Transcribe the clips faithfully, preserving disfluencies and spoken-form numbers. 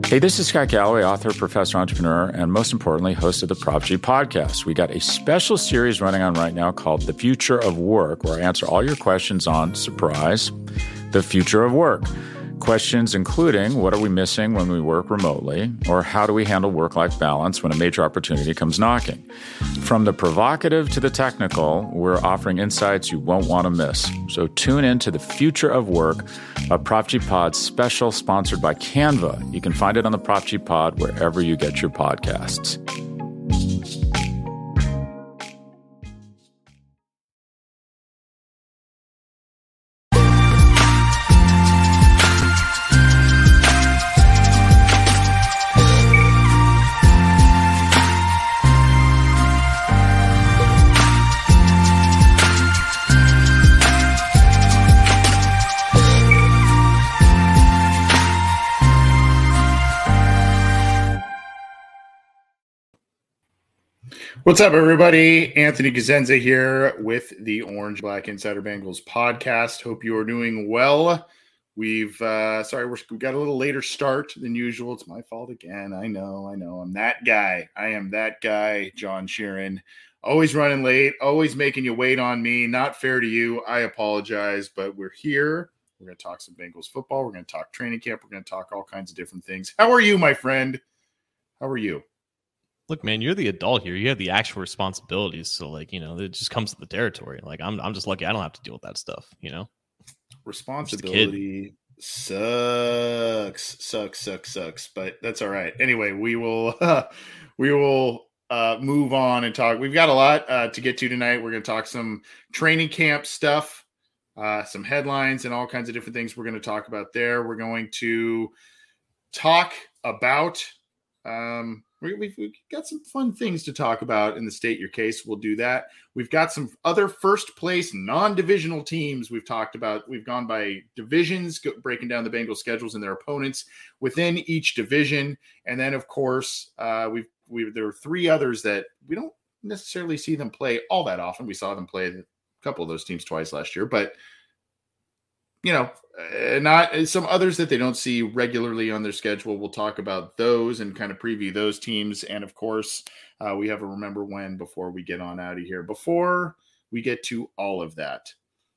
Hey, this is Scott Galloway, author, professor, entrepreneur, and most importantly, host of the Prop G podcast. We got a special series running on right now called The Future of Work, where I answer all your questions on, surprise, the future of work. Questions including, what are we missing when we work remotely? Or how do we handle work-life balance when a major opportunity comes knocking? From the provocative to the technical, we're offering insights you won't want to miss. So tune in to The Future of Work, a Prop G Pod special sponsored by Canva. You can find it on the Prop G Pod wherever you get your podcasts. What's up, everybody? Anthony Cosenza here with the Orange Black Insider Bengals podcast. Hope you are doing well. We've, uh, sorry, we're, we got a little later start than usual. It's my fault again. I know, I know. I'm that guy. I am that guy, John Sheeran. Always running late, always making you wait on me. Not fair to you. I apologize, but we're here. We're going to talk some Bengals football. We're going to talk training camp. We're going to talk all kinds of different things. How are you, my friend? How are you? Look, man, you're the adult here. You have the actual responsibilities. So, like, you know, it just comes to the territory. Like, I'm I'm just lucky I don't have to deal with that stuff, you know? Responsibility sucks, sucks, sucks, sucks. But that's all right. Anyway, we will uh, we will uh, move on and talk. We've got a lot uh, to get to tonight. We're going to talk some training camp stuff, uh, some headlines, and all kinds of different things we're going to talk about there. We're going to talk about um, – We, we've, we've got some fun things to talk about in the State Your Case. We'll do that. We've got some other first place non-divisional teams we've talked about. We've gone by divisions, go, breaking down the Bengals schedules and their opponents within each division. And then, of course, uh, we've, we there are three others that we don't necessarily see them play all that often. We saw them play a couple of those teams twice last year, but you know, uh, not some others that they don't see regularly on their schedule. We'll talk about those and kind of preview those teams. And of course, uh, we have a remember when before we get on out of here. Before we get to all of that,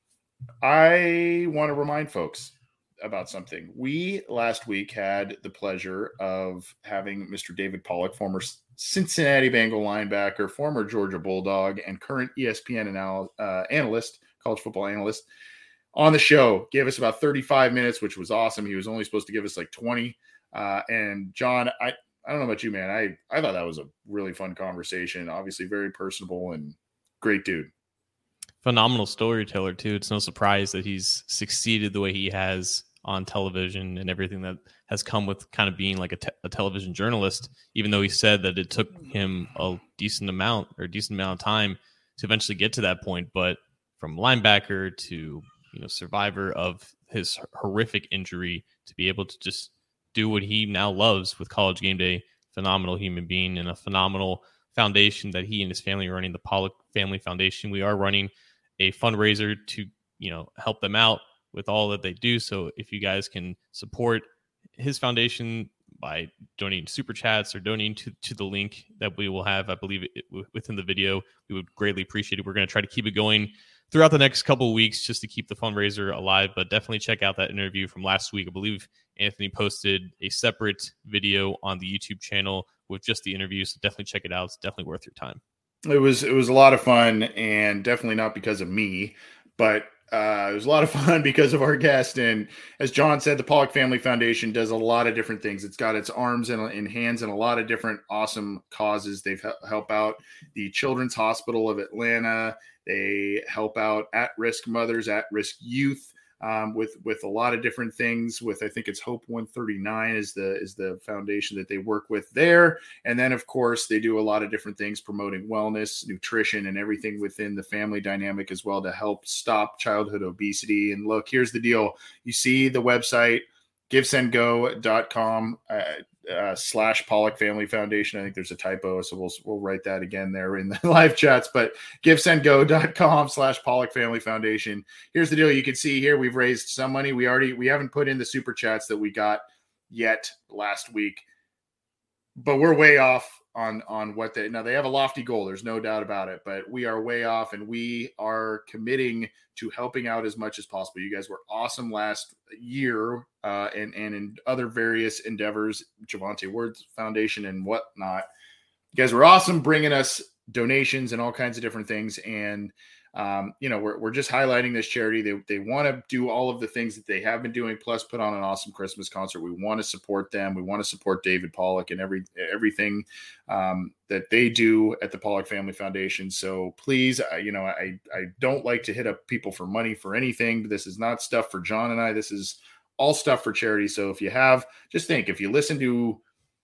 I want to remind folks about something. We last week had the pleasure of having Mister David Pollack, former Cincinnati Bengal linebacker, former Georgia Bulldog, and current E S P N anal- uh, analyst, college football analyst, on the show. Gave us about thirty-five minutes, which was awesome. He was only supposed to give us like twenty. Uh, and John, I, I don't know about you, man. I, I thought that was a really fun conversation. Obviously very personable and great dude. Phenomenal storyteller too. It's no surprise that he's succeeded the way he has on television and everything that has come with kind of being like a, te- a television journalist, even though he said that it took him a decent amount or a decent amount of time to eventually get to that point. But from linebacker to you know, survivor of his horrific injury to be able to just do what he now loves with College Game Day. Phenomenal human being and a phenomenal foundation that he and his family are running, the Pollack Family Foundation. We are running a fundraiser to, you know, help them out with all that they do. So if you guys can support his foundation by donating super chats or donating to, to the link that we will have, I believe it, within the video, we would greatly appreciate it. We're going to try to keep it going throughout the next couple of weeks just to keep the fundraiser alive, but definitely check out that interview from last week. I believe Anthony posted a separate video on the YouTube channel with just the interview, so definitely check it out. It's definitely worth your time. It was, it was a lot of fun, and definitely not because of me, but uh, it was a lot of fun because of our guest. And as John said, the Pollack Family Foundation does a lot of different things. It's got its arms and, and hands in a lot of different awesome causes. They've he- help out the Children's Hospital of Atlanta. They help out at-risk mothers, at-risk youth um, with with a lot of different things. With I think it's Hope one thirty-nine is the is the foundation that they work with there. And then of course they do a lot of different things promoting wellness, nutrition, and everything within the family dynamic as well to help stop childhood obesity. And look, here's the deal: you see the website give send go dot com. Uh, Uh, slash Pollack Family Foundation. I think there's a typo, so we'll we'll write that again there in the live chats. But give send go dot com slash Pollack Family Foundation. Here's the deal: you can see here we've raised some money. We already we haven't put in the super chats that we got yet last week, but we're way off on on what they now they have a lofty goal. There's no doubt about it, but we are way off, and we are committing to helping out as much as possible. You guys were awesome last year, uh, and and in other various endeavors, Javante Ward's Foundation and whatnot. You guys were awesome, bringing us donations and all kinds of different things, and um, you know we're we're just highlighting this charity. They they want to do all of the things that they have been doing, plus put on an awesome Christmas concert. We want to support them. We want to support David Pollock and every everything um, that they do at the Pollock Family Foundation. So please, uh, you know, I I don't like to hit up people for money for anything. This is not stuff for John and I. This is all stuff for charity. So if you have, just think, if you listen to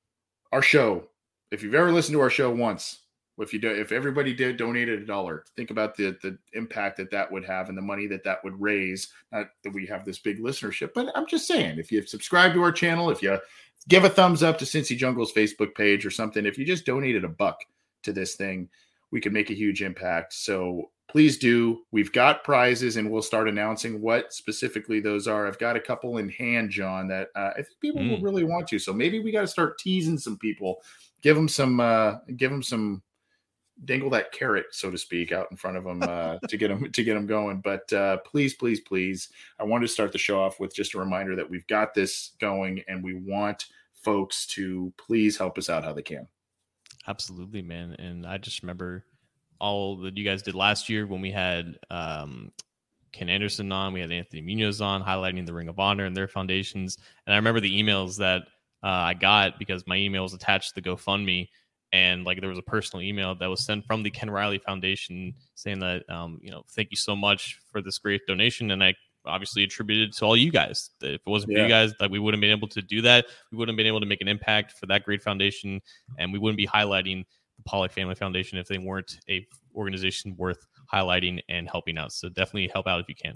our show, if you've ever listened to our show once. If you do, if everybody did donated a dollar, think about the the impact that that would have and the money that that would raise. Not that we have this big listenership, but I'm just saying, if you subscribe to our channel, if you give a thumbs up to Cincy Jungle's Facebook page or something, if you just donated a buck to this thing, we could make a huge impact. So please do. We've got prizes, and we'll start announcing what specifically those are. I've got a couple in hand, John, that uh, I think people mm. will really want to. So maybe we got to start teasing some people, give them some, uh, give them some. dangle that carrot, so to speak, out in front of them uh, to get them to get them going. But uh, please, please, please, I wanted to start the show off with just a reminder that we've got this going, and we want folks to please help us out how they can. Absolutely, man. And I just remember all that you guys did last year when we had um, Ken Anderson on, we had Anthony Munoz on, highlighting the Ring of Honor and their foundations. And I remember the emails that uh, I got because my email was attached to the GoFundMe. And like there was a personal email that was sent from the Ken Riley Foundation saying that, um, you know, thank you so much for this great donation. And I obviously attributed it to all you guys. If it wasn't yeah. for you guys, that we wouldn't have been able to do that. We wouldn't have been able to make an impact for that great foundation. And we wouldn't be highlighting the Pollock Family Foundation if they weren't a organization worth highlighting and helping out. So definitely help out if you can.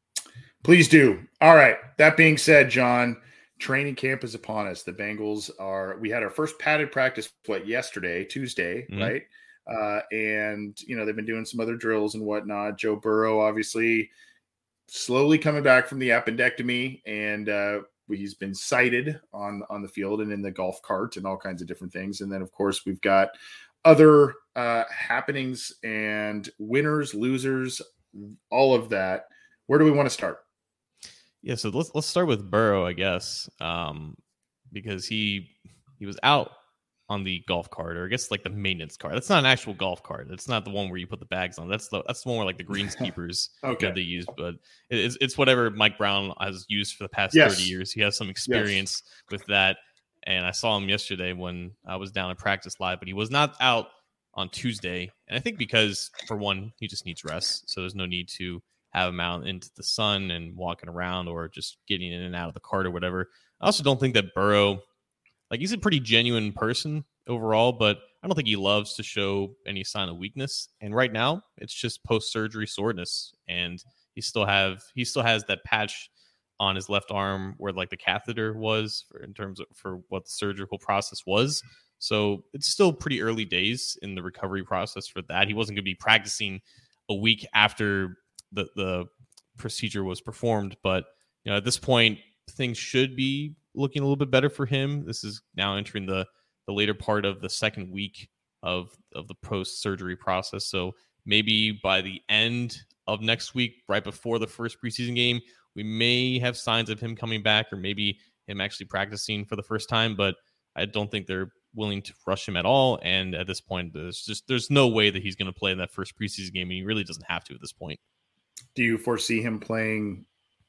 Please do. All right. That being said, John, training camp is upon us. The Bengals are, we had our first padded practice, what, yesterday, Tuesday, mm-hmm. right? Uh, and, you know, they've been doing some other drills and whatnot. Joe Burrow, obviously, slowly coming back from the appendectomy, and uh, he's been cited on, on the field and in the golf cart and all kinds of different things. And then, of course, we've got other uh, happenings and winners, losers, all of that. Where do we want to start? Yeah, so let's let's start with Burrow, I guess, um, because he he was out on the golf cart, or I guess like the maintenance cart. That's not an actual golf cart. That's not the one where you put the bags on. That's the that's the one where like the greenskeepers okay. you know, they use. But it's it's whatever Mike Brown has used for the past yes. thirty years. He has some experience yes. with that, and I saw him yesterday when I was down at practice live. But he was not out on Tuesday, and I think because for one, he just needs rest, so there's no need to have him out into the sun and walking around or just getting in and out of the cart or whatever. I also don't think that Burrow, like he's a pretty genuine person overall, but I don't think he loves to show any sign of weakness. And right now it's just post-surgery soreness. And he still have, he still has that patch on his left arm where like the catheter was for, in terms of for what the surgical process was. So it's still pretty early days in the recovery process for that. He wasn't going to be practicing a week after the the procedure was performed, but you know at this point things should be looking a little bit better for him. This is now entering the the later part of the second week of of the post-surgery process, so maybe by the end of next week, right before the first preseason game, we may have signs of him coming back, or maybe him actually practicing for the first time. But I don't think they're willing to rush him at all, and at this point there's just there's no way that he's going to play in that first preseason game, and he really doesn't have to at this point. Do you foresee him playing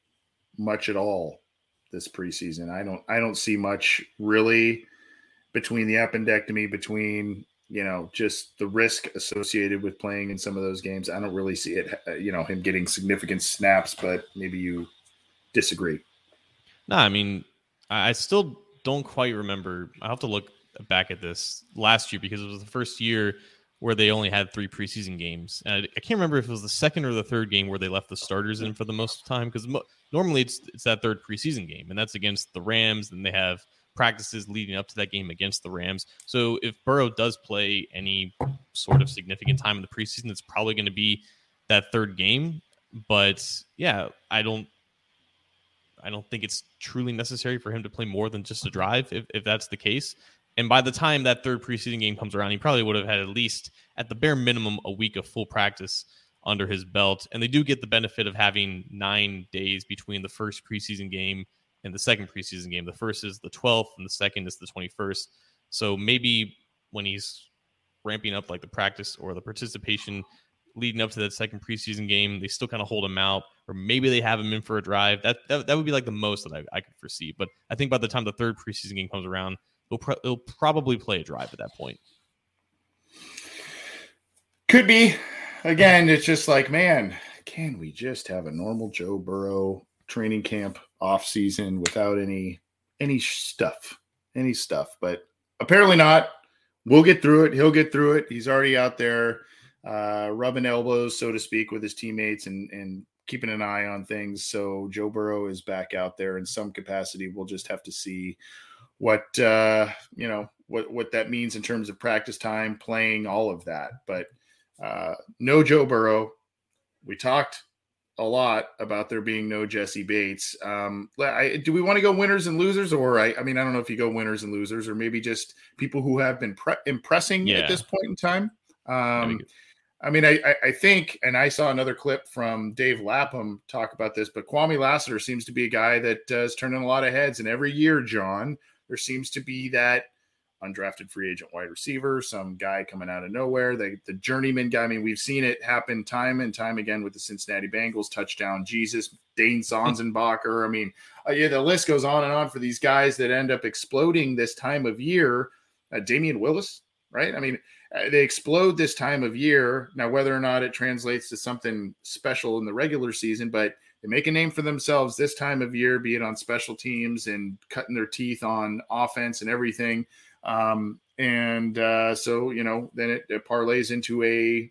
much at all this preseason? I don't I don't see much really between the appendectomy, between, you know, just the risk associated with playing in some of those games. I don't really see it, you know, him getting significant snaps, but maybe you disagree. No, I mean, I still don't quite remember. I'll have to look back at this last year because it was the first year where they only had three preseason games. And I, I can't remember if it was the second or the third game where they left the starters in for the most of the time, because mo- normally it's it's that third preseason game, and that's against the Rams, and they have practices leading up to that game against the Rams. So if Burrow does play any sort of significant time in the preseason, it's probably going to be that third game. But yeah, I don't I don't think it's truly necessary for him to play more than just a drive if, if that's the case. And by the time that third preseason game comes around, he probably would have had at least, at the bare minimum, a week of full practice under his belt. And they do get the benefit of having nine days between the first preseason game and the second preseason game. The first is the twelfth and the second is the twenty-first. So maybe when he's ramping up like the practice or the participation leading up to that second preseason game, they still kind of hold him out, or maybe they have him in for a drive. That that, that would be like the most that I, I could foresee. But I think by the time the third preseason game comes around, they'll, pro- they'll probably play a drive at that point. Could be. Again, it's just like, man, can we just have a normal Joe Burrow training camp off season without any any stuff, any stuff? But apparently not. We'll get through it. He'll get through it. He's already out there uh, rubbing elbows, so to speak, with his teammates and, and keeping an eye on things. So Joe Burrow is back out there in some capacity. We'll just have to see what, uh, you know, what, what that means in terms of practice time, playing, all of that. But uh, no Joe Burrow. We talked a lot about there being no Jesse Bates. Um, I, do we want to go winners and losers, or I, I mean, I don't know if you go winners and losers, or maybe just people who have been pre- impressing yeah. at this point in time. Um, I mean, I, I think, and I saw another clip from Dave Lapham talk about this, but Kwame Lassiter seems to be a guy that uh, is turning a lot of heads. And every year, John, there seems to be that undrafted free agent wide receiver, some guy coming out of nowhere, the, the journeyman guy. I mean, we've seen it happen time and time again with the Cincinnati Bengals, touchdown Jesus, Dane Sonsenbacher. I mean, uh, yeah, the list goes on and on for these guys that end up exploding this time of year. Uh, Damian Willis, right? I mean, uh, they explode this time of year. Now, whether or not it translates to something special in the regular season, but they make a name for themselves this time of year, be it on special teams and cutting their teeth on offense and everything. Um, and, uh, so, you know, then it, it parlays into a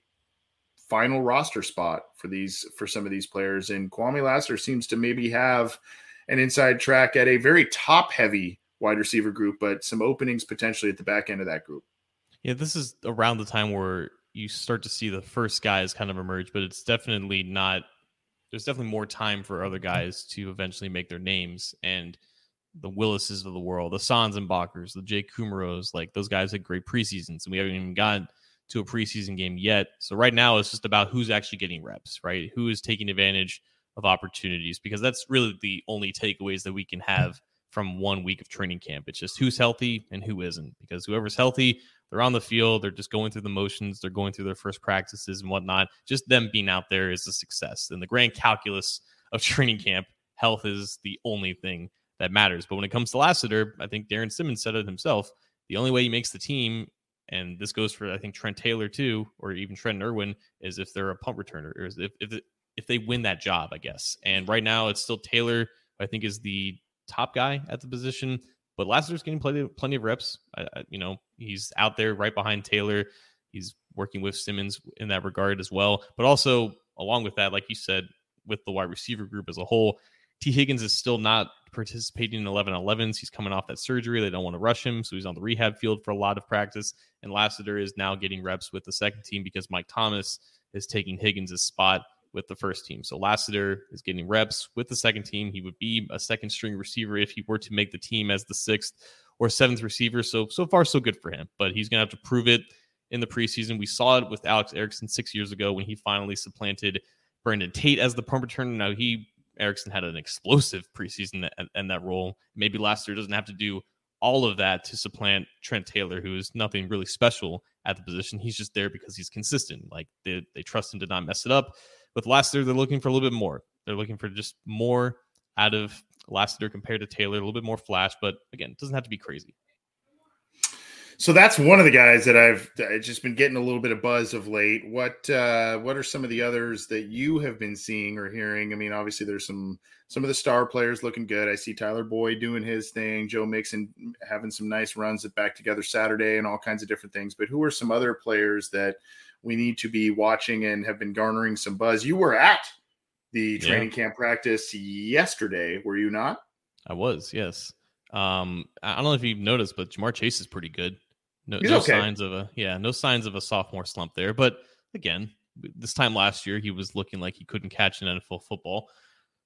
final roster spot for these, for some of these players. And Kwame Lassiter seems to maybe have an inside track at a very top heavy wide receiver group, but some openings potentially at the back end of that group. Yeah. This is around the time where you start to see the first guys kind of emerge, but it's definitely not, there's definitely more time for other guys to eventually make their names. And the Willises of the world, the Sonsenbachers, the Jake Kumerows, like those guys had great preseasons, and we haven't even gotten to a preseason game yet. So right now it's just about who's actually getting reps, right? Who is taking advantage of opportunities, because that's really the only takeaways that we can have from one week of training camp. It's just who's healthy and who isn't, because whoever's healthy, they're on the field, they're just going through the motions, they're going through their first practices and whatnot. Just them being out there is a success. In the grand calculus of training camp, health is the only thing that matters. But when it comes to Lassiter, I think Darren Simmons said it himself. The only way he makes the team, and this goes for, I think, Trent Taylor too, or even Trent Irwin, is if they're a punt returner, or if if, if they win that job, I guess. And right now it's still Taylor, I think, is the top guy at the position, but Lassiter's getting plenty, plenty of reps. I, I, you know, he's out there right behind Taylor. He's working with Simmons in that regard as well. But also, along with that, like you said, with the wide receiver group as a whole, T. Higgins is still not participating in eleven elevens. He's coming off that surgery. They don't want to rush him, so he's on the rehab field for a lot of practice. And Lassiter is now getting reps with the second team because Mike Thomas is taking Higgins' spot with the first team. So Lassiter is getting reps with the second team. He would be a second string receiver if he were to make the team as the sixth or seventh receiver. So, so far, so good for him. But he's going to have to prove it in the preseason. We saw it with Alex Erickson six years ago when he finally supplanted Brandon Tate as the punt returner. Now, he Erickson had an explosive preseason and that, that role. Maybe Lassiter doesn't have to do all of that to supplant Trent Taylor, who is nothing really special at the position. He's just there because he's consistent. Like they, they trust him to not mess it up. With Lassiter, they're looking for a little bit more. They're looking for just more out of Lassiter compared to Taylor, a little bit more flash. But again, it doesn't have to be crazy. So that's one of the guys that I've just been getting a little bit of buzz of late. What uh, what are some of the others that you have been seeing or hearing? I mean, obviously there's some some of the star players looking good. I see Tyler Boyd doing his thing, Joe Mixon having some nice runs at Back Together Saturday and all kinds of different things. But who are some other players that we need to be watching and have been garnering some buzz? You were at the training yeah. camp practice yesterday, were you not? I was, yes. Um, I don't know if you've noticed, but Jamar Chase is pretty good. No, He's no okay. signs of a yeah, no signs of a sophomore slump there. But again, this time last year, he was looking like he couldn't catch an N F L football.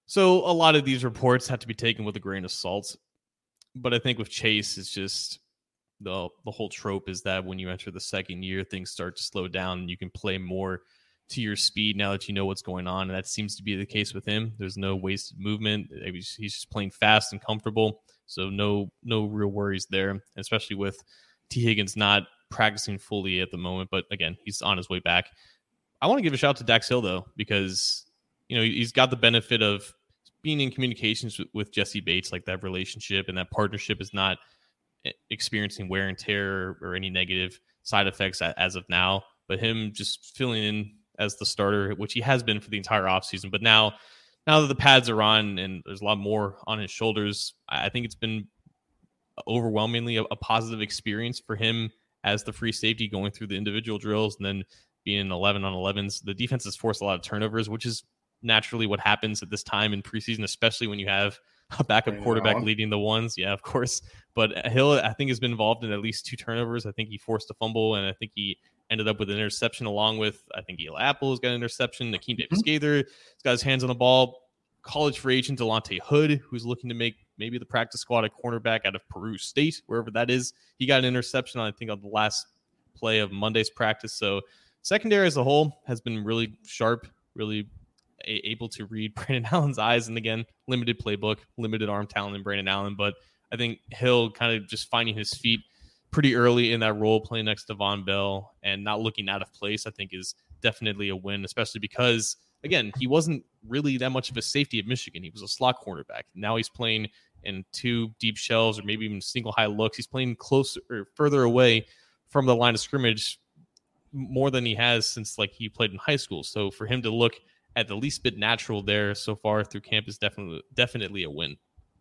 So a lot of these reports have to be taken with a grain of salt. But I think with Chase, it's just the the whole trope is that when you enter the second year, things start to slow down and you can play more to your speed now that you know what's going on. And that seems to be the case with him. There's no wasted movement. He's just playing fast and comfortable. So no no real worries there, especially with T. Higgins not practicing fully at the moment. But again, he's on his way back. I want to give a shout out to Dax Hill, though, because you know he's got the benefit of being in communications with, with Jesse Bates, like that relationship and that partnership is not experiencing wear and tear or any negative side effects as of now. But him just filling in as the starter, which he has been for the entire offseason. But now, now that the pads are on and there's a lot more on his shoulders, I think it's been overwhelmingly a, a positive experience for him as the free safety going through the individual drills and then being in eleven on elevens. The defense has forced a lot of turnovers, which is naturally what happens at this time in preseason, especially when you have a backup quarterback leading the ones. Yeah, of course. But Hill, I think, has been involved in at least two turnovers. I think he forced a fumble, and I think he ended up with an interception along with, I think, Eli Apple's got an interception. Nakeem Davis-Gaither has got his hands on the ball. College free agent Delonte Hood, who's looking to make maybe the practice squad at cornerback out of Peru State, wherever that is. He got an interception, I think, on the last play of Monday's practice. So secondary as a whole has been really sharp, really a- able to read Brandon Allen's eyes. And again, limited playbook, limited arm talent in Brandon Allen. But I think Hill kind of just finding his feet pretty early in that role, playing next to Von Bell and not looking out of place, I think is definitely a win, especially because, again, he wasn't really that much of a safety at Michigan. He was a slot cornerback. Now he's playing in two deep shells or maybe even single high looks. He's playing closer or further away from the line of scrimmage more than he has since like he played in high school. So for him to look at the least bit natural there so far through camp is definitely definitely a win.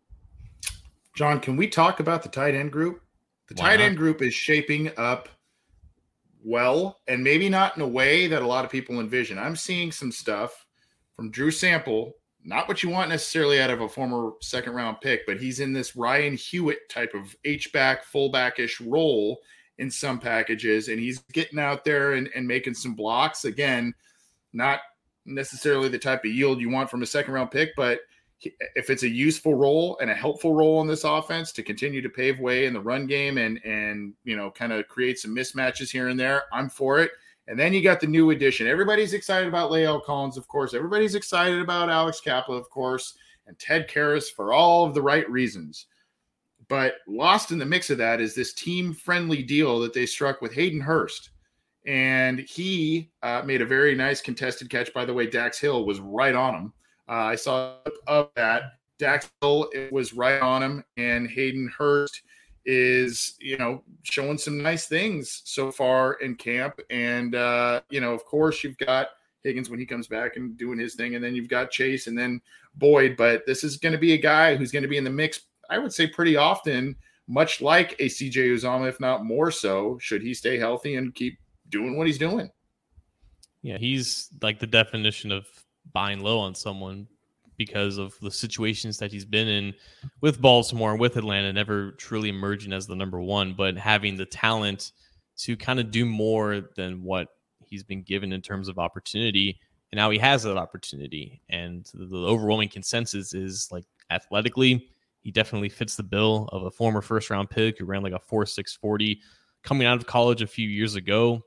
John, can we talk about the tight end group? The Why tight not? end group is shaping up well, and maybe not in a way that a lot of people envision. I'm seeing some stuff from Drew Sample, not what you want necessarily out of a former second round pick, but he's in this Ryan Hewitt type of H-back, fullback-ish role in some packages, and he's getting out there and, and making some blocks. Again, not necessarily the type of yield you want from a second round pick, but if it's a useful role and a helpful role in this offense to continue to pave way in the run game and, and you know, kind of create some mismatches here and there, I'm for it. And then you got the new addition. Everybody's excited about Lael Collins, of course. Everybody's excited about Alex Cappa, of course, and Ted Karras for all of the right reasons. But lost in the mix of that is this team-friendly deal that they struck with Hayden Hurst. And he uh, made a very nice contested catch. By the way, Dax Hill was right on him. Uh, I saw of that. Dax Hill it was right on him, and Hayden Hurst is, you know, showing some nice things so far in camp. And, uh, you know, of course, you've got Higgins when he comes back and doing his thing, and then you've got Chase and then Boyd. But this is going to be a guy who's going to be in the mix, I would say, pretty often, much like a C J Uzomah, if not more so, should he stay healthy and keep doing what he's doing. Yeah, he's like the definition of buying low on someone because of the situations that he's been in with Baltimore and with Atlanta, never truly emerging as the number one, but having the talent to kind of do more than what he's been given in terms of opportunity. And now he has that opportunity. And the, the overwhelming consensus is like athletically, he definitely fits the bill of a former first round pick who ran like a four six forty coming out of college a few years ago.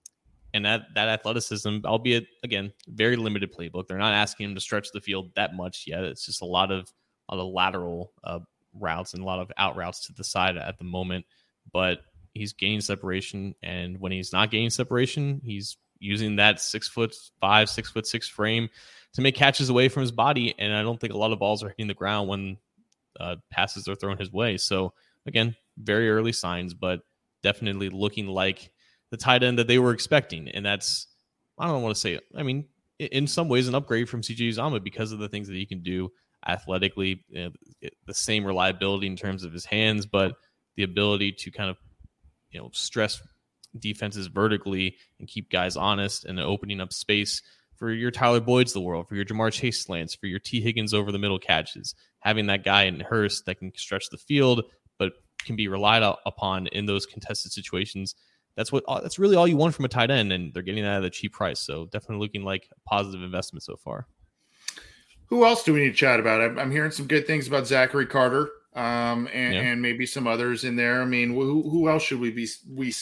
And that that athleticism, albeit, again, very limited playbook. They're not asking him to stretch the field that much yet. It's just a lot of, a lot of lateral uh, routes and a lot of out routes to the side at the moment. But he's gaining separation. And when he's not gaining separation, he's using that six foot five, six foot six frame to make catches away from his body. And I don't think a lot of balls are hitting the ground when uh, passes are thrown his way. So, again, very early signs, but definitely looking like the tight end that they were expecting. And that's, I don't want to say it. I mean, in some ways an upgrade from C J Uzomah because of the things that he can do athletically, you know, the same reliability in terms of his hands, but the ability to kind of, you know, stress defenses vertically and keep guys honest and opening up space for your Tyler Boyds of the world, for your Jamar Chase slants, for your T. Higgins over the middle catches, having that guy in Hurst that can stretch the field, but can be relied upon in those contested situations. That's what. That's really all you want from a tight end, and they're getting that at a cheap price. So definitely looking like a positive investment so far. Who else do we need to chat about? I'm, I'm hearing some good things about Zachary Carter, um, and, yeah. and maybe some others in there. I mean, who, who else should we be we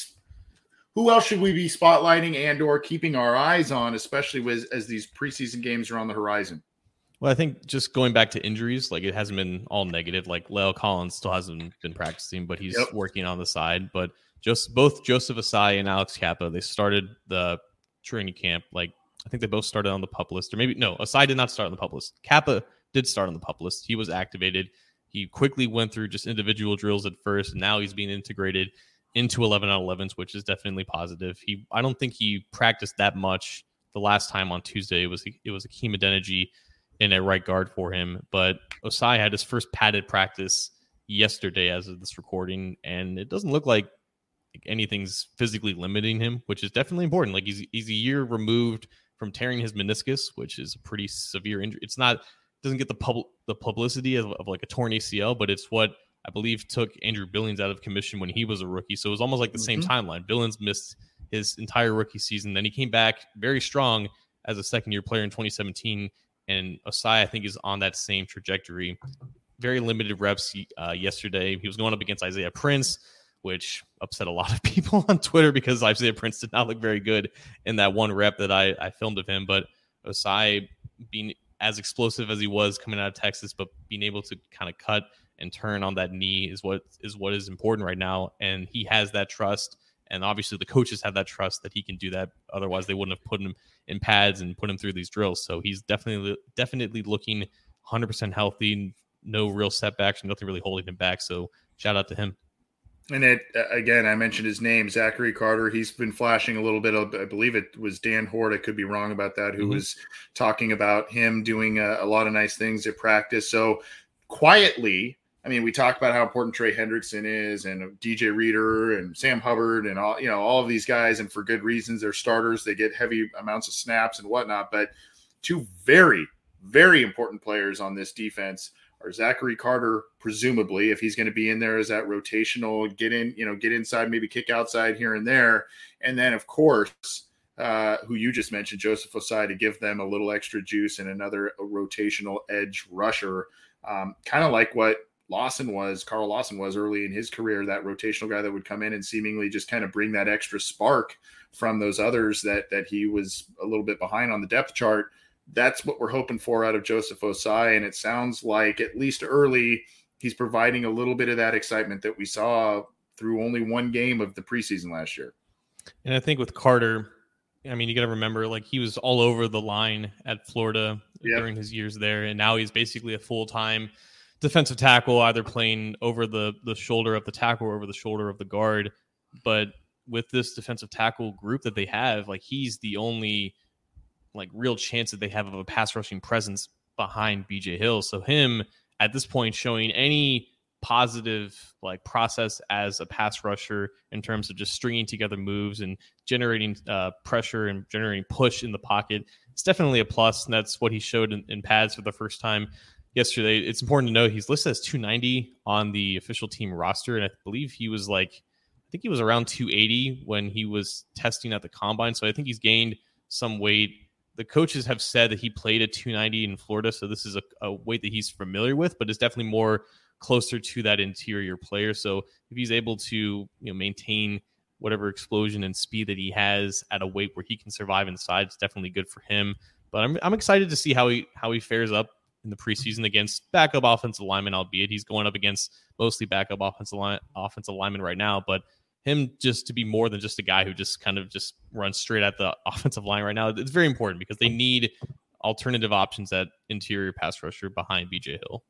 who else should we be spotlighting and or keeping our eyes on, especially with, as these preseason games are on the horizon? Well, I think just going back to injuries, like it hasn't been all negative. Like La'el Collins still hasn't been practicing, but he's yep. working on the side. But just both Joseph Ossai and Alex Kappa, they started the training camp. Like I think they both started on the PUP list, or maybe no, Ossai did not start on the PUP list. Kappa did start on the PUP list. He was activated. He quickly went through just individual drills at first, and now he's being integrated into eleven on elevens, which is definitely positive. He, I don't think he practiced that much the last time on Tuesday. It was it was Akeem Adeniji in a right guard for him, but Ossai had his first padded practice yesterday as of this recording, and it doesn't look like anything's physically limiting him, which is definitely important. Like he's he's a year removed from tearing his meniscus, which is a pretty severe injury. It's not doesn't get the pub the publicity of, of like a torn A C L, but it's what I believe took Andrew Billings out of commission when he was a rookie. So it was almost like the mm-hmm. same timeline. Billings missed his entire rookie season, then he came back very strong as a second year player in twenty seventeen. And Ossai, I think, is on that same trajectory. Very limited reps uh, yesterday. He was going up against Isaiah Prince, which upset a lot of people on Twitter because Isaiah Prince did not look very good in that one rep that I, I filmed of him. But Ossai being as explosive as he was coming out of Texas, but being able to kind of cut and turn on that knee is what is what is important right now. And he has that trust. And obviously the coaches have that trust that he can do that. Otherwise, they wouldn't have put him in pads and put him through these drills. So he's definitely definitely looking one hundred percent healthy. No real setbacks, nothing really holding him back. So shout out to him. And it, again, I mentioned his name, Zachary Carter. He's been flashing a little bit of, I believe it was Dan Hort, I could be wrong about that, who mm-hmm. was talking about him doing a, a lot of nice things at practice. So quietly, I mean, we talk about how important Trey Hendrickson is and D J Reader and Sam Hubbard and all, you know, all of these guys. And for good reasons, they're starters. They get heavy amounts of snaps and whatnot. But two very, very important players on this defense are Zachary Carter, presumably, if he's going to be in there as that rotational, get in, you know, get inside, maybe kick outside here and there. And then, of course, uh, who you just mentioned, Joseph Ossai, to give them a little extra juice and another rotational edge rusher, um, kind of like what Lawson was, Carl Lawson was early in his career, that rotational guy that would come in and seemingly just kind of bring that extra spark from those others that that he was a little bit behind on the depth chart. That's what we're hoping for out of Joseph Ossai. And it sounds like, at least early, he's providing a little bit of that excitement that we saw through only one game of the preseason last year. And I think with Carter, I mean, you got to remember, like, he was all over the line at Florida yep. during his years there. And now he's basically a full-time defensive tackle, either playing over the, the shoulder of the tackle or over the shoulder of the guard. But with this defensive tackle group that they have, like, he's the only like real chance that they have of a pass rushing presence behind B J Hill. So him at this point showing any positive like process as a pass rusher in terms of just stringing together moves and generating uh, pressure and generating push in the pocket, it's definitely a plus. And that's what he showed in, in pads for the first time yesterday. It's important to note he's listed as two ninety on the official team roster. And I believe he was like, I think he was around two eighty when he was testing at the combine. So I think he's gained some weight. The coaches have said that he played at two ninety in Florida, so this is a, a weight that he's familiar with, but it's definitely more closer to that interior player. So if he's able to, you know, maintain whatever explosion and speed that he has at a weight where he can survive inside, it's definitely good for him. But I'm I'm excited to see how he how he fares up in the preseason against backup offensive linemen, albeit he's going up against mostly backup offensive line offensive linemen right now, but him just to be more than just a guy who just kind of just runs straight at the offensive line right now, it's very important because they need alternative options at interior pass rusher behind B J Hill.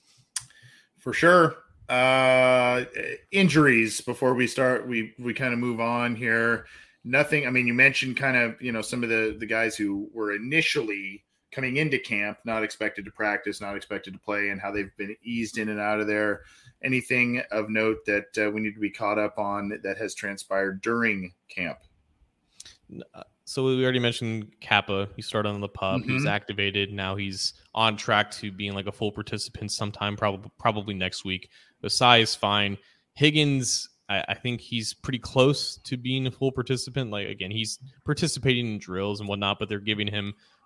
For sure. Uh, injuries before we start, we we kind of move on here. Nothing. I mean, you mentioned kind of, you know, some of the, the guys who were initially coming into camp, not expected to practice, not expected to play, and how they've been eased in and out of there. Anything of note that uh, we need to be caught up on that has transpired during camp? So we already mentioned Kappa. He started on the PUP. Mm-hmm. He was activated. Now he's on track to being like a full participant sometime, probably probably next week. Ossai is fine. Higgins, I, I think he's pretty close to being a full participant. Like, again, he's participating in drills and whatnot, but they're giving him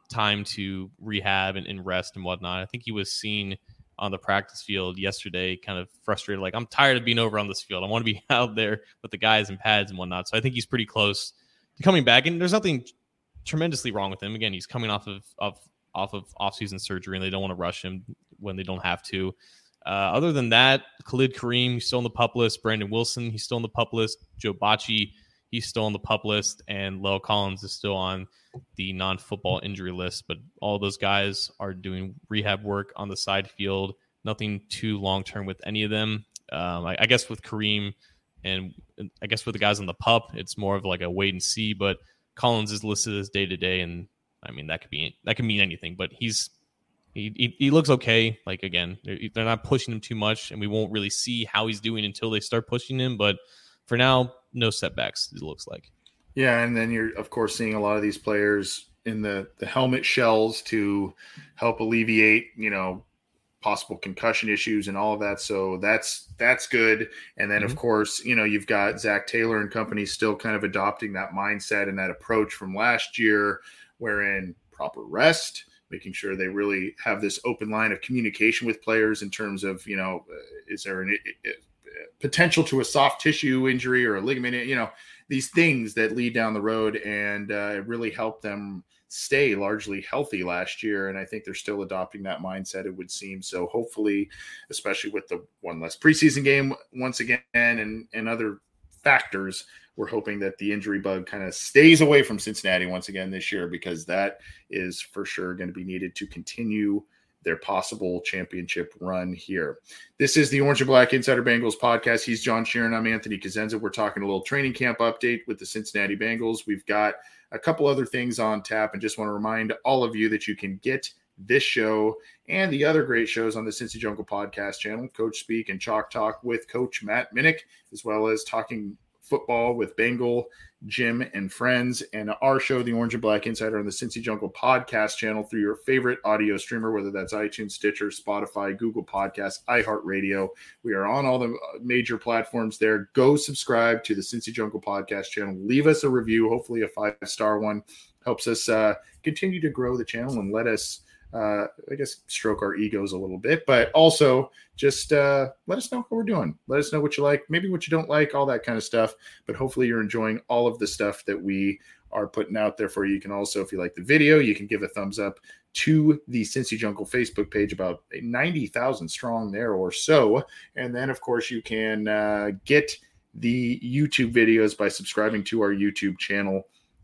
time to rehab and, and rest and whatnot. I think he was seen on the practice field yesterday, kind of frustrated, like, I'm tired of being over on this field. I want to be out there with the guys and pads and whatnot. So I think he's pretty close to coming back, and there's nothing tremendously wrong with him. Again, he's coming off of, of off of off-season surgery, and they don't want to rush him when they don't have to. Uh, other than that, Khalid Kareem, he's still on the PUP list. Brandon Wilson, he's still on the PUP list. Joe Bocci, he's still on the PUP list. And La'el Collins is still on the non-football injury list. But all those guys are doing rehab work on the side field. Nothing too long-term with any of them. Um, I, I guess with Kareem and I guess with the guys on the PUP, it's more of like a wait and see. But Collins is listed as day-to-day, and I mean, that could be that could mean anything. But he's He, he he looks okay. Like, again, they're, they're not pushing him too much, and we won't really see how he's doing until they start pushing him. But for now, no setbacks, it looks like. Yeah, and then you're, of course, seeing a lot of these players in the, the helmet shells to help alleviate, you know, possible concussion issues and all of that. So that's that's good. And then, mm-hmm. of course, you know, you've got Zach Taylor and company still kind of adopting that mindset and that approach from last year, wherein proper rest, making sure they really have this open line of communication with players in terms of, you know, is there a potential to a soft tissue injury or a ligament, you know, these things that lead down the road, and uh, it really helped them stay largely healthy last year. And I think they're still adopting that mindset, it would seem. So hopefully, especially with the one less preseason game once again and, and other factors, we're hoping that the injury bug kind of stays away from Cincinnati once again this year, because that is for sure going to be needed to continue their possible championship run here. This is the Orange and Black Insider Bengals podcast. He's John Sheeran. I'm Anthony Cosenza. We're talking a little training camp update with the Cincinnati Bengals. We've got a couple other things on tap, and just want to remind all of you that you can get this show and the other great shows on the Cincy Jungle podcast channel, Coach Speak and Chalk Talk with Coach Matt Minnick, as well as Talking Football with Bengal, Jim, and friends, and our show, The Orange and Black Insider, on the Cincy Jungle podcast channel through your favorite audio streamer, whether that's iTunes, Stitcher, Spotify, Google Podcasts, iHeartRadio. We are on all the major platforms there. Go subscribe to the Cincy Jungle podcast channel. Leave us a review, hopefully a five-star one. Helps us uh, continue to grow the channel and let us Uh, I guess, stroke our egos a little bit, but also just uh, let us know how we're doing. Let us know what you like, maybe what you don't like, all that kind of stuff. But hopefully you're enjoying all of the stuff that we are putting out there for you. You can also, if you like the video, you can give a thumbs up to the Cincy Jungle Facebook page, about ninety thousand strong there or so. And then, of course, you can uh, get the YouTube videos by subscribing to our YouTube channel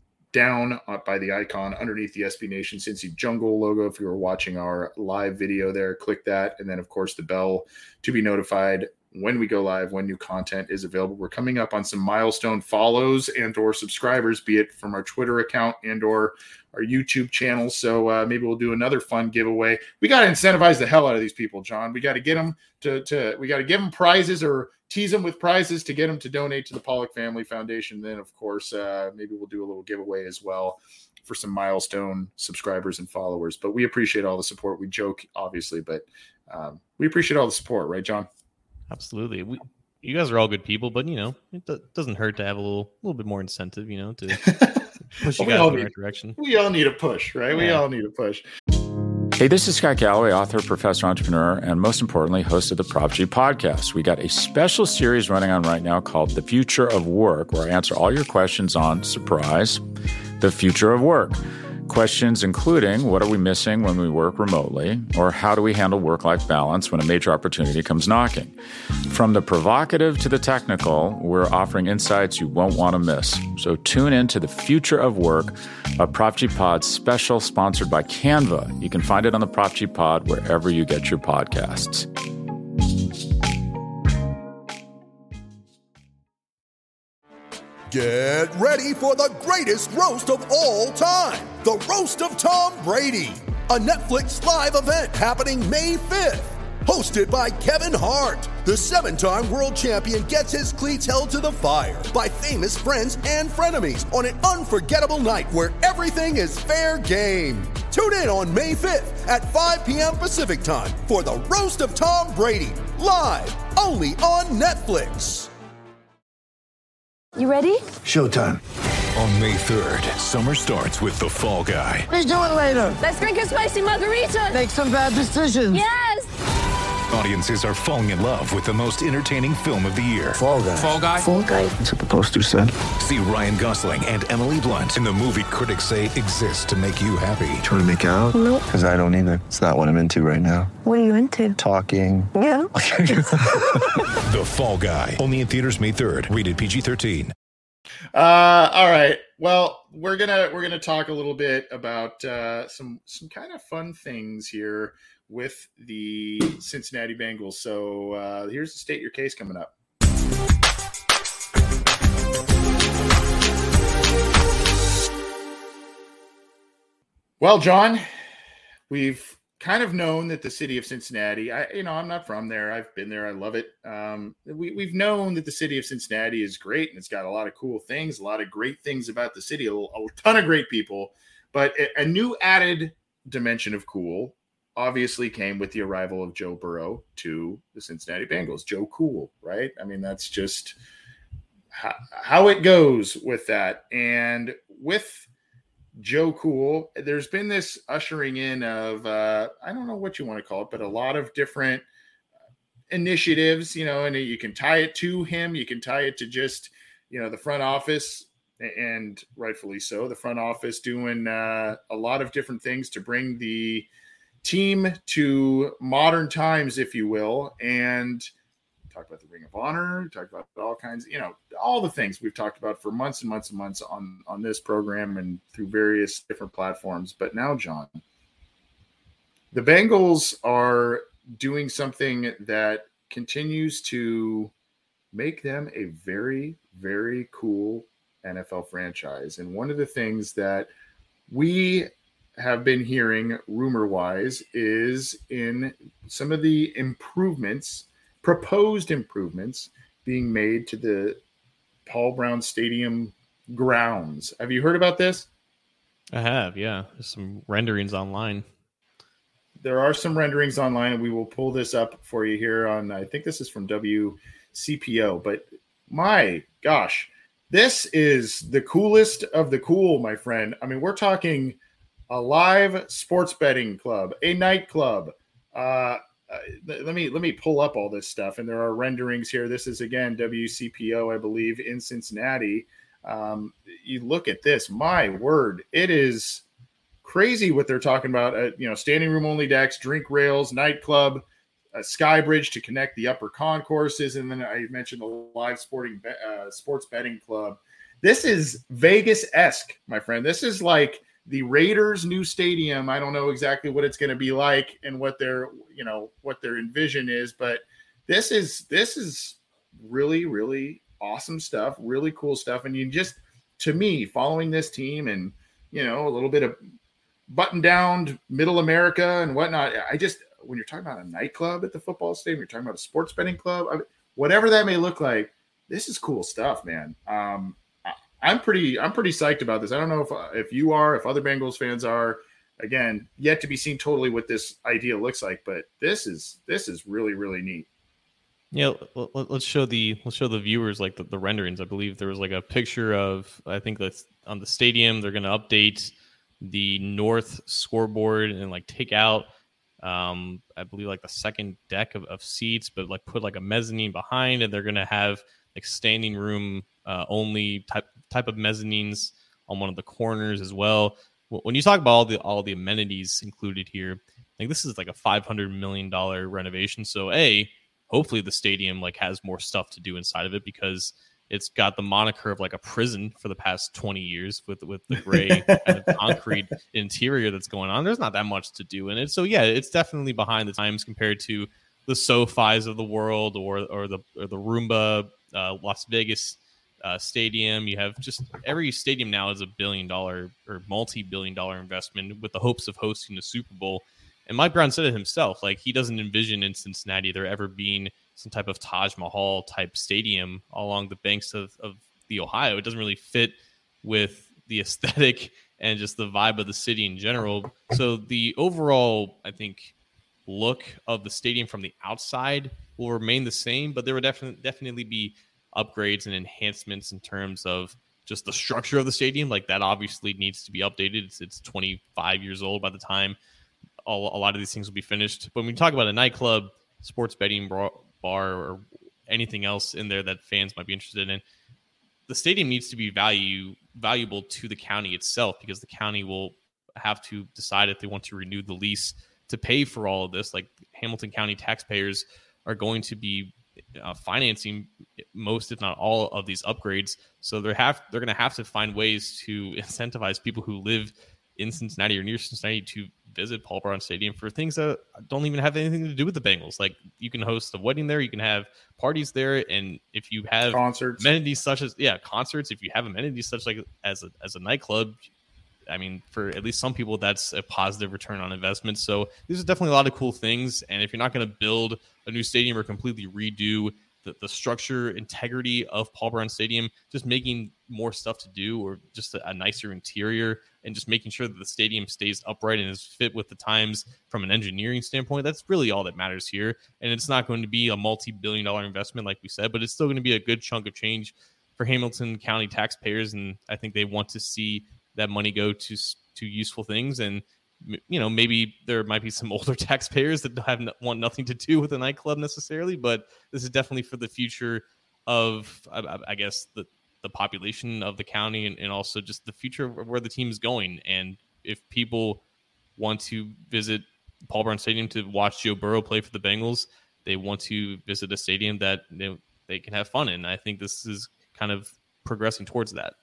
down by the icon underneath the S B Nation Cincy Jungle logo. If you were watching our live video there, click that. And then, of course, the bell to be notified when we go live, when new content is available. We're coming up on some milestone follows and or subscribers, be it from our Twitter account and or our YouTube channel. So uh, maybe we'll do another fun giveaway. We got to incentivize the hell out of these people, John. We got to get them to, to we got to give them prizes or tease them with prizes to get them to donate to the Pollock Family Foundation. Then, of course, uh, maybe we'll do a little giveaway as well for some milestone subscribers and followers. But we appreciate all the support. We joke, obviously, but um, we appreciate all the support. Right, John? Absolutely. We, you guys are all good people, but, you know, it do- doesn't hurt to have a little little bit more incentive, you know, to push you guys in the need, right direction. We all need a push, right? Yeah. We all need a push. Hey, this is Scott Galloway, author, professor, entrepreneur, and most importantly, host of the Prop G podcast. We got a special series running on right now called The Future of Work, where I answer all your questions on, surprise, the future of work. Questions including, what are we missing when we work remotely? Or how do we handle work-life balance when a major opportunity comes knocking? From the provocative to the technical, we're offering insights you won't want to miss. So tune in to The Future of Work, a Prop G Pod special sponsored by Canva. You can find it on the Prop G Pod wherever you get your podcasts. Get ready for the greatest roast of all time, the Roast of Tom Brady, a Netflix live event happening May fifth. Hosted by Kevin Hart, the seven-time world champion gets his cleats held to the fire by famous friends and frenemies on an unforgettable night where everything is fair game. Tune in on May fifth at five p.m. Pacific time for the Roast of Tom Brady, live only on Netflix. You ready? Showtime. On May third, summer starts with The Fall Guy. Let's do it later. Let's drink a spicy margarita. Make some bad decisions. Yes. Audiences are falling in love with the most entertaining film of the year. Fall Guy. Fall Guy. Fall guy. That's what the poster said. See Ryan Gosling and Emily Blunt in the movie critics say exists to make you happy. Trying to make it out? Nope. Because I don't either. It's not what I'm into right now. What are you into? Talking. Yeah. The Fall Guy. Only in theaters May third. Rated P G thirteen. Uh, all right. Well, we're gonna we're gonna talk a little bit about uh, some some kind of fun things here with the Cincinnati Bengals. So uh, here's the State Your Case coming up. Well, John, we've kind of known that the city of Cincinnati, I, you know, I'm not from there. I've been there. I love it. Um, we, we've known that the city of Cincinnati is great, and it's got a lot of cool things, a lot of great things about the city, a, a ton of great people, but a, a new added dimension of cool obviously came with the arrival of Joe Burrow to the Cincinnati Bengals. Joe Cool, right? I mean, that's just how, how it goes with that. And with Joe Cool, there's been this ushering in of, uh, I don't know what you want to call it, but a lot of different initiatives, you know, and you can tie it to him. You can tie it to just, you know, the front office, and rightfully so, the front office doing uh, a lot of different things to bring the team to modern times, if you will. And talk about the Ring of Honor, talk about all kinds, you know, all the things we've talked about for months and months and months on, on this program and through various different platforms. But now, John, the Bengals are doing something that continues to make them a very, very cool N F L franchise. And one of the things that we have been hearing rumor-wise is in some of the improvements, proposed improvements being made to the Paul Brown Stadium grounds. Have you heard about this? I have, yeah. There's some renderings online. There are some renderings online, and we will pull this up for you here on, I think this is from W C P O, but my gosh, this is the coolest of the cool, my friend. I mean, we're talking a live sports betting club, a nightclub. Uh, uh, let me let me pull up all this stuff, and there are renderings here. This is again W C P O, I believe, in Cincinnati. Um, you look at this, my word, it is crazy what they're talking about. Uh, you know, standing room only decks, drink rails, nightclub, a sky bridge to connect the upper concourses, and then I mentioned the live sporting be- uh, sports betting club. This is Vegas-esque, my friend. This is like the Raiders' new stadium. I don't know exactly what it's going to be like and what their, you know, what their envision is, but this is this is really, really awesome stuff, really cool stuff. And you just, to me, following this team and, you know, a little bit of button-down middle America and whatnot, I just, when you're talking about a nightclub at the football stadium, you're talking about a sports betting club, I mean, whatever that may look like, this is cool stuff, man. Um, I'm pretty, I'm pretty psyched about this. I don't know if if you are, if other Bengals fans are. Again, yet to be seen totally what this idea looks like, but this is this is really, really neat. Yeah, let's show the let's show the viewers like the, the renderings. I believe there was like a picture of, I think that's on the stadium. They're going to update the north scoreboard and like take out, um, I believe like the second deck of, of seats, but like put like a mezzanine behind, and they're going to have like standing room uh, only type type of mezzanines on one of the corners as well. When you talk about all the all the amenities included here, I think this is like a five hundred million dollars renovation. So a hopefully the stadium like has more stuff to do inside of it, because it's got the moniker of like a prison for the past twenty years with with the gray kind of concrete interior that's going on. There's not that much to do in it. So yeah, it's definitely behind the times compared to the SoFis of the world or or the or the Roomba uh, Las Vegas uh, stadium. You have just every stadium now is a billion dollar or multi-billion dollar investment with the hopes of hosting the Super Bowl. And Mike Brown said it himself, like he doesn't envision in Cincinnati there ever being some type of Taj Mahal type stadium along the banks of, of the Ohio. It doesn't really fit with the aesthetic and just the vibe of the city in general. So the overall, I think, look of the stadium from the outside will remain the same, but there will definitely definitely be upgrades and enhancements in terms of just the structure of the stadium, like that obviously needs to be updated. It's, it's twenty-five years old by the time all, a lot of these things will be finished. But when we talk about a nightclub, sports betting bar, bar or anything else in there that fans might be interested in, the stadium needs to be value valuable to the county itself, because the county will have to decide if they want to renew the lease to pay for all of this. Like Hamilton County taxpayers are going to be uh, financing most, if not all, of these upgrades. So they're have they're going to have to find ways to incentivize people who live in Cincinnati or near Cincinnati to visit Paul Brown Stadium for things that don't even have anything to do with the Bengals. Like you can host a wedding there, you can have parties there, and if you have concerts, amenities such as yeah concerts, if you have amenities such like as a as a nightclub, I mean, for at least some people, that's a positive return on investment. So these are definitely a lot of cool things. And if you're not going to build a new stadium or completely redo the, the structure, integrity of Paul Brown Stadium, just making more stuff to do, or just a, a nicer interior, and just making sure that the stadium stays upright and is fit with the times from an engineering standpoint, that's really all that matters here. And it's not going to be a multi-billion dollar investment, like we said, but it's still going to be a good chunk of change for Hamilton County taxpayers. And I think they want to see that money go to to useful things. And you know, maybe there might be some older taxpayers that have no, want nothing to do with a nightclub necessarily, but this is definitely for the future of, I, I guess, the the population of the county, and, and also just the future of where the team is going. And if people want to visit Paul Brown Stadium to watch Joe Burrow play for the Bengals, they want to visit a stadium that they, they can have fun in. I think this is kind of progressing towards that.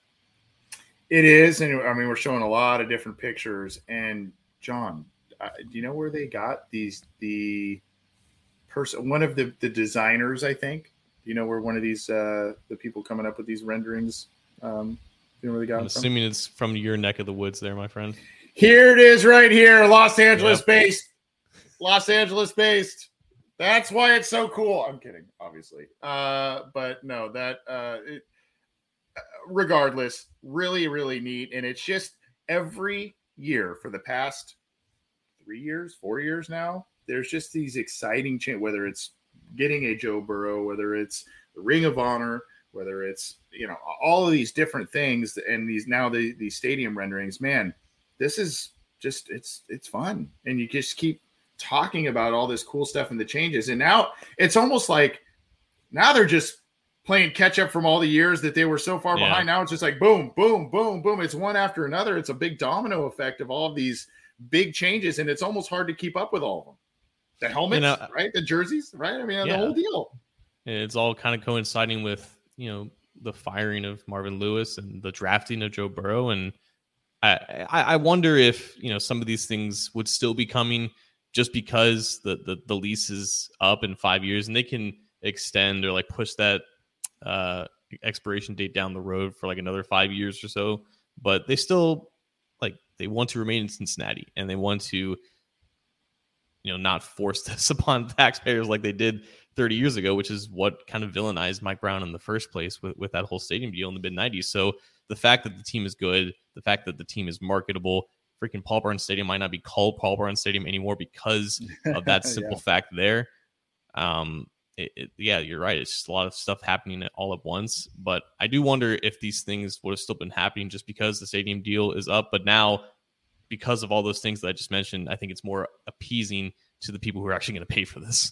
It is, and I mean, we're showing a lot of different pictures. And John, uh, do you know where they got these? The person, one of the, the designers, I think. Do you know where one of these uh, the people coming up with these renderings? Um, you know where they got? I'm it from? assuming it's from your neck of the woods, there, my friend. Here it is, right here, Los Angeles yep. based. Los Angeles based. That's why it's so cool. I'm kidding, obviously, uh, but no, that. Uh, it, regardless, really, really neat. And it's just every year for the past three years, four years now, there's just these exciting changes, whether it's getting a Joe Burrow, whether it's the Ring of Honor, whether it's, you know, all of these different things. And these now the, these stadium renderings, man, this is just, it's, it's fun. And you just keep talking about all this cool stuff and the changes. And now it's almost like now they're just playing catch up from all the years that they were so far yeah. behind. Now it's just like boom, boom, boom, boom. It's one after another. It's a big domino effect of all of these big changes, and it's almost hard to keep up with all of them. The helmets, you know, right? The jerseys, right? I mean, yeah. the whole deal. It's all kind of coinciding with, you know, the firing of Marvin Lewis and the drafting of Joe Burrow. And I, I, I wonder if, you know, some of these things would still be coming just because the, the, the lease is up in five years and they can extend or like push that uh expiration date down the road for like another five years or so, but they still like they want to remain in Cincinnati, and they want to, you know, not force this upon taxpayers like they did thirty years ago, which is what kind of villainized Mike Brown in the first place with, with that whole stadium deal in the mid nineties. So the fact that the team is good, the fact that the team is marketable, freaking Paul Brown Stadium might not be called Paul Brown Stadium anymore because of that simple yeah. fact there. Um, It, it, yeah, you're right. It's just a lot of stuff happening all at once. But I do wonder if these things would have still been happening just because the stadium deal is up. But now, because of all those things that I just mentioned, I think it's more appeasing to the people who are actually going to pay for this.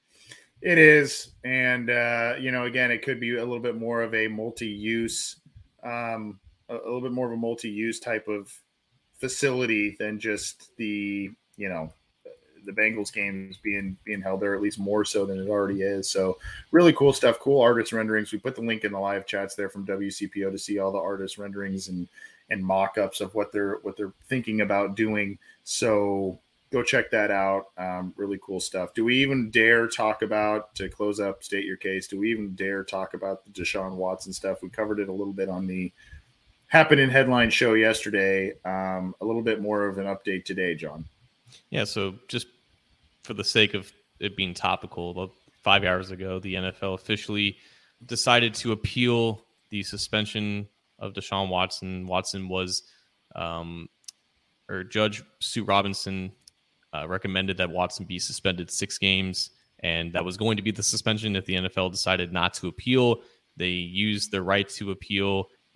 It is. And, uh, you know, again, it could be a little bit more of a multi-use, um, a, a little bit more of a multi-use type of facility than just the, you know, the Bengals games being being held there, at least more so than it already is. So really cool stuff, cool artist renderings. We put the link in the live chats there from W C P O to see all the artist renderings and and mock-ups of what they're what they're thinking about doing. So go check that out. Um, really cool stuff. Do we even dare talk about, to close up, state your case, do we even dare talk about the Deshaun Watson stuff? We covered it a little bit on the Happened in Headline show yesterday. Um, a little bit more of an update today, John. Yeah, so just for the sake of it being topical, about five hours ago, the N F L officially decided to appeal the suspension of Deshaun Watson. Watson was, um, or Judge Sue Robinson uh, recommended that Watson be suspended six games, and that was going to be the suspension if the N F L decided not to appeal. They used their right to appeal,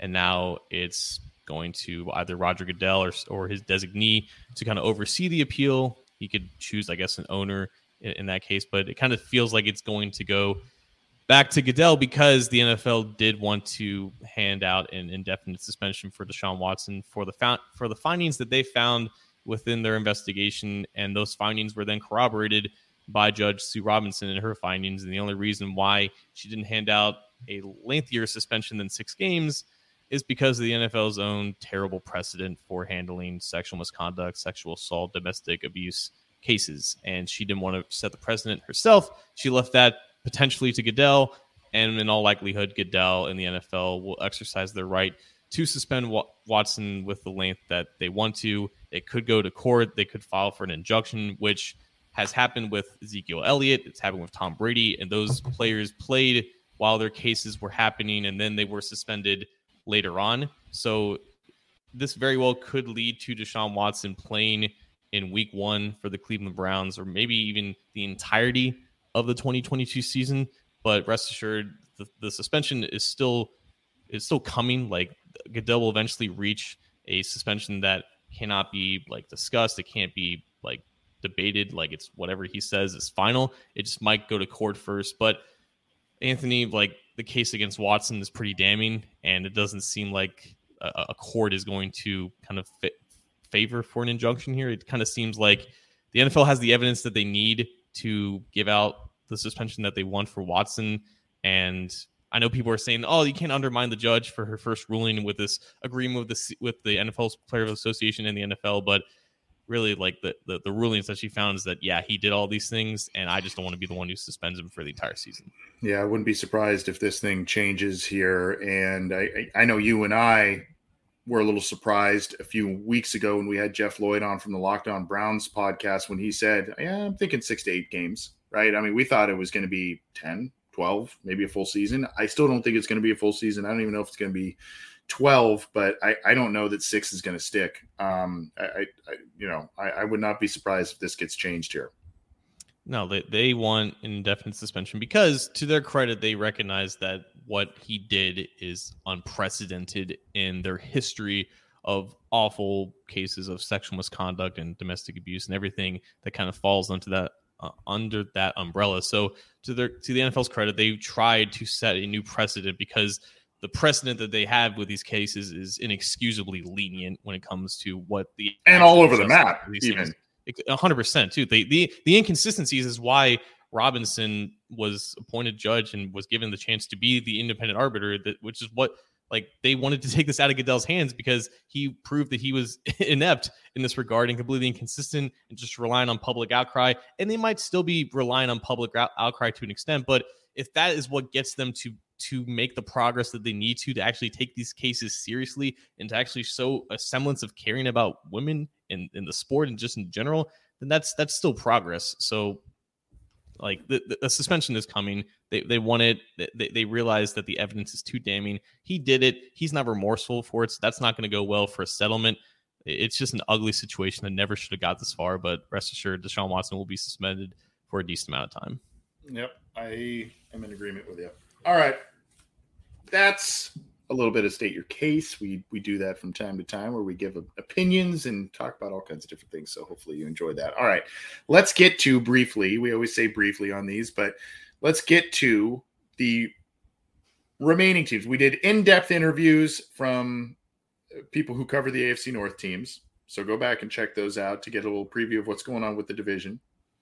and now it's going to either Roger Goodell or, or his designee to kind of oversee the appeal. He could choose, I guess, an owner in, in that case, but it kind of feels like it's going to go back to Goodell because the N F L did want to hand out an indefinite suspension for Deshaun Watson for the found, for the findings that they found within their investigation, and those findings were then corroborated by Judge Sue Robinson and her findings. And the only reason why she didn't hand out a lengthier suspension than six games is because of the N F L's own terrible precedent for handling sexual misconduct, sexual assault, domestic abuse cases. And she didn't want to set the precedent herself. She left that potentially to Goodell, and in all likelihood, Goodell and the N F L will exercise their right to suspend Watson with the length that they want to. They could go to court. They could file for an injunction, which has happened with Ezekiel Elliott. It's happened with Tom Brady, and those players played while their cases were happening, and then they were suspended later on. So this very well could lead to Deshaun Watson playing in week one for the Cleveland Browns, or maybe even the entirety of the twenty twenty-two season. But rest assured, the, the suspension is still is still coming. Like, Goodell will eventually reach a suspension that cannot be like discussed. It can't be like debated. Like, it's whatever he says is final. It just might go to court first. But Anthony, like, the case against Watson is pretty damning, and it doesn't seem like a, a court is going to kind of fit, favor for an injunction here. It kind of seems like the N F L has the evidence that they need to give out the suspension that they want for Watson. And I know people are saying, oh, you can't undermine the judge for her first ruling with this agreement with the, with the N F L's Players Association and the N F L. But really, like, the, the, the rulings that she found is that, yeah, he did all these things, and I just don't want to be the one who suspends him for the entire season. Yeah, I wouldn't be surprised if this thing changes here. And I, I know you and I were a little surprised a few weeks ago when we had Jeff Lloyd on from the Locked On Browns podcast when he said, yeah, I'm thinking six to eight games, right? I mean, we thought it was going to be ten, twelve, maybe a full season. I still don't think it's going to be a full season. I don't even know if it's going to be twelve, but I, I don't know that six is going to stick. Um, I, I you know, I, I would not be surprised if this gets changed here. No, they, they want an indefinite suspension because, to their credit, they recognize that what he did is unprecedented in their history of awful cases of sexual misconduct and domestic abuse and everything that kind of falls into that uh, under that umbrella. So to their to the N F L's credit, they tried to set a new precedent because the precedent that they have with these cases is inexcusably lenient when it comes to what the and all over the map, even one hundred percent too. They, the the inconsistencies is why Robinson was appointed judge and was given the chance to be the independent arbiter, that which is what, like, they wanted to take this out of Goodell's hands because he proved that he was inept in this regard and completely inconsistent and just relying on public outcry. And they might still be relying on public outcry to an extent, but if that is what gets them to to make the progress that they need to to actually take these cases seriously and to actually show a semblance of caring about women in, in the sport and just in general, then that's that's still progress. So, like, the, the, the suspension is coming. They they want it. They, they realize that the evidence is too damning. He did it. He's not remorseful for it. So that's not going to go well for a settlement. It's just an ugly situation that never should have got this far. But rest assured, Deshaun Watson will be suspended for a decent amount of time. Yep, I am in agreement with you. All right. That's a little bit of state your case. We we do that from time to time where we give opinions and talk about all kinds of different things. So hopefully you enjoyed that. All right. Let's get to briefly. We always say briefly on these, but let's get to the remaining teams. We did in-depth interviews from people who cover the A F C North teams. So go back and check those out to get a little preview of what's going on with the division.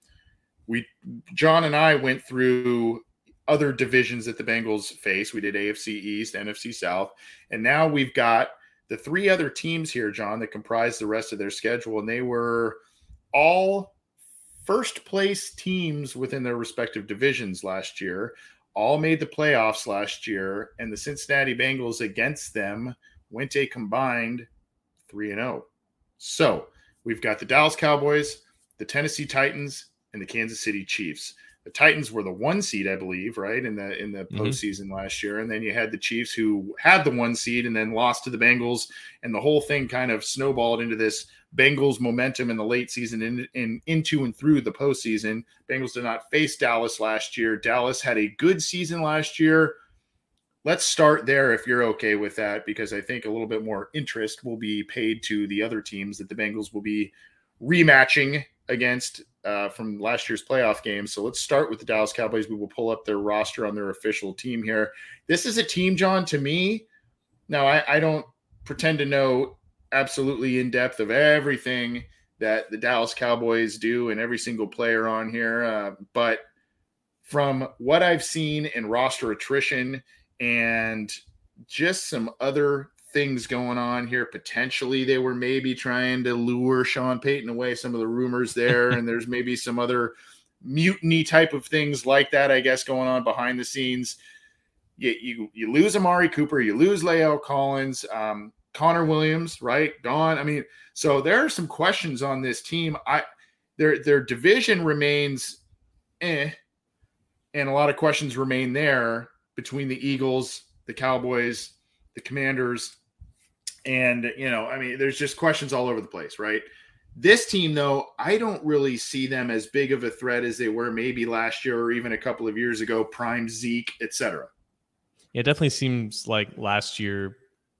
We, John and I went through other divisions that the Bengals face. We did A F C East, N F C South, and now we've got the three other teams here, John, that comprise the rest of their schedule, and they were all first place teams within their respective divisions last year, all made the playoffs last year, and the Cincinnati Bengals against them went a combined three and oh. So we've got the Dallas Cowboys, the Tennessee Titans, and the Kansas City Chiefs. The Titans were the one seed, I believe, right, in the in the mm-hmm. postseason last year. And then you had the Chiefs who had the one seed and then lost to the Bengals. And the whole thing kind of snowballed into this Bengals momentum in the late season and in, in, into and through the postseason. Bengals did not face Dallas last year. Dallas had a good season last year. let's start there if you're okay with that, because I think a little bit more interest will be paid to the other teams that the Bengals will be rematching against uh, from last year's playoff game. So let's start with the Dallas Cowboys. We will pull up their roster on their official team here. This is a team, John, to me. Now, I, I don't pretend to know absolutely in depth of everything that the Dallas Cowboys do and every single player on here. Uh, but from what I've seen in roster attrition and just some other things going on here, potentially they were maybe trying to lure Sean Payton away, some of the rumors there. And there's maybe some other mutiny type of things like that, I guess, going on behind the scenes. You, you, you lose Amari Cooper, you lose La'el Collins, um, Connor Williams, right? Gone. I mean, so there are some questions on this team. I their their division remains eh, and a lot of questions remain there between the Eagles, the Cowboys, the Commanders, and, you know, I mean, there's just questions all over the place, right? This team, though, I don't really see them as big of a threat as they were maybe last year or even a couple of years ago, prime Zeke, et cetera. Yeah, it definitely seems like last year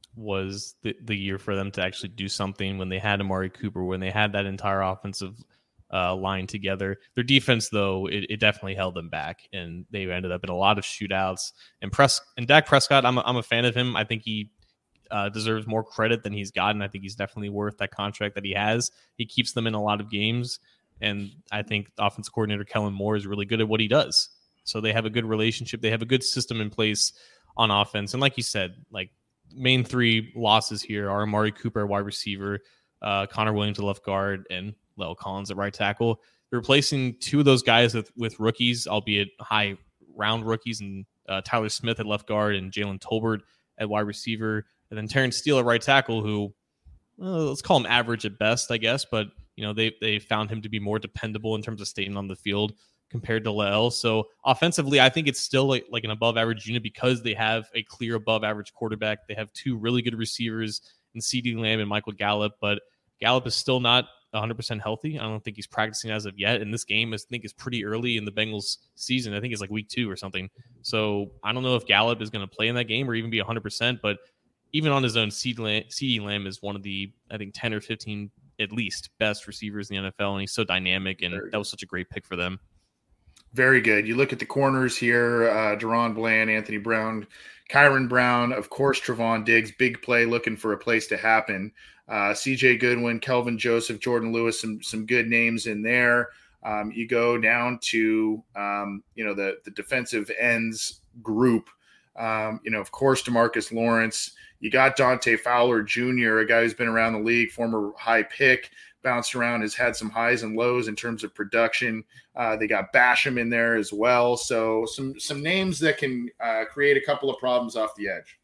was the, the year for them to actually do something when they had Amari Cooper, when they had that entire offensive uh, line together. Their defense, though, it, it definitely held them back, and they ended up in a lot of shootouts. And Pres- and Dak Prescott, I'm a, I'm a fan of him. I think he uh, deserves more credit than he's gotten. I think he's definitely worth that contract that he has. He keeps them in a lot of games, and I think offensive coordinator Kellen Moore is really good at what he does. So they have a good relationship. They have a good system in place on offense. And like you said, like, main three losses here are Amari Cooper, wide receiver, uh, Connor Williams at left guard, and La'el Collins at right tackle. They're replacing two of those guys with, with rookies, albeit high round rookies, and uh, Tyler Smith at left guard and Jalen Tolbert at wide receiver, and then Terrence Steele at right tackle, who well, let's call him average at best, I guess, but you know they they found him to be more dependable in terms of staying on the field compared to La'el. So offensively, I think it's still like, like an above average unit because they have a clear above average quarterback. They have two really good receivers in CeeDee Lamb and Michael Gallup, but Gallup is still not one hundred percent healthy. I don't think he's practicing as of yet. And this game, I think, is pretty early in the Bengals season. I think it's like week two or something. So I don't know if Gallup is going to play in that game or even be one hundred percent, but even on his own, CeeDee Lamb is one of the, I think, ten or fifteen at least best receivers in the N F L, and he's so dynamic, and that was such a great pick for them. Very good. You look at the corners here, uh, Deron Bland, Anthony Brown, Kyron Brown, of course, Trevon Diggs, big play, looking for a place to happen. Uh, C J Goodwin, Kelvin Joseph, Jordan Lewis, some some good names in there. Um, you go down to, um, you know, the, the defensive ends group. Um, you know, of course, DeMarcus Lawrence. You got Dante Fowler Junior, a guy who's been around the league, former high pick, bounced around, has had some highs and lows in terms of production. Uh, they got Basham in there as well. So some some names that can uh, create a couple of problems off the edge.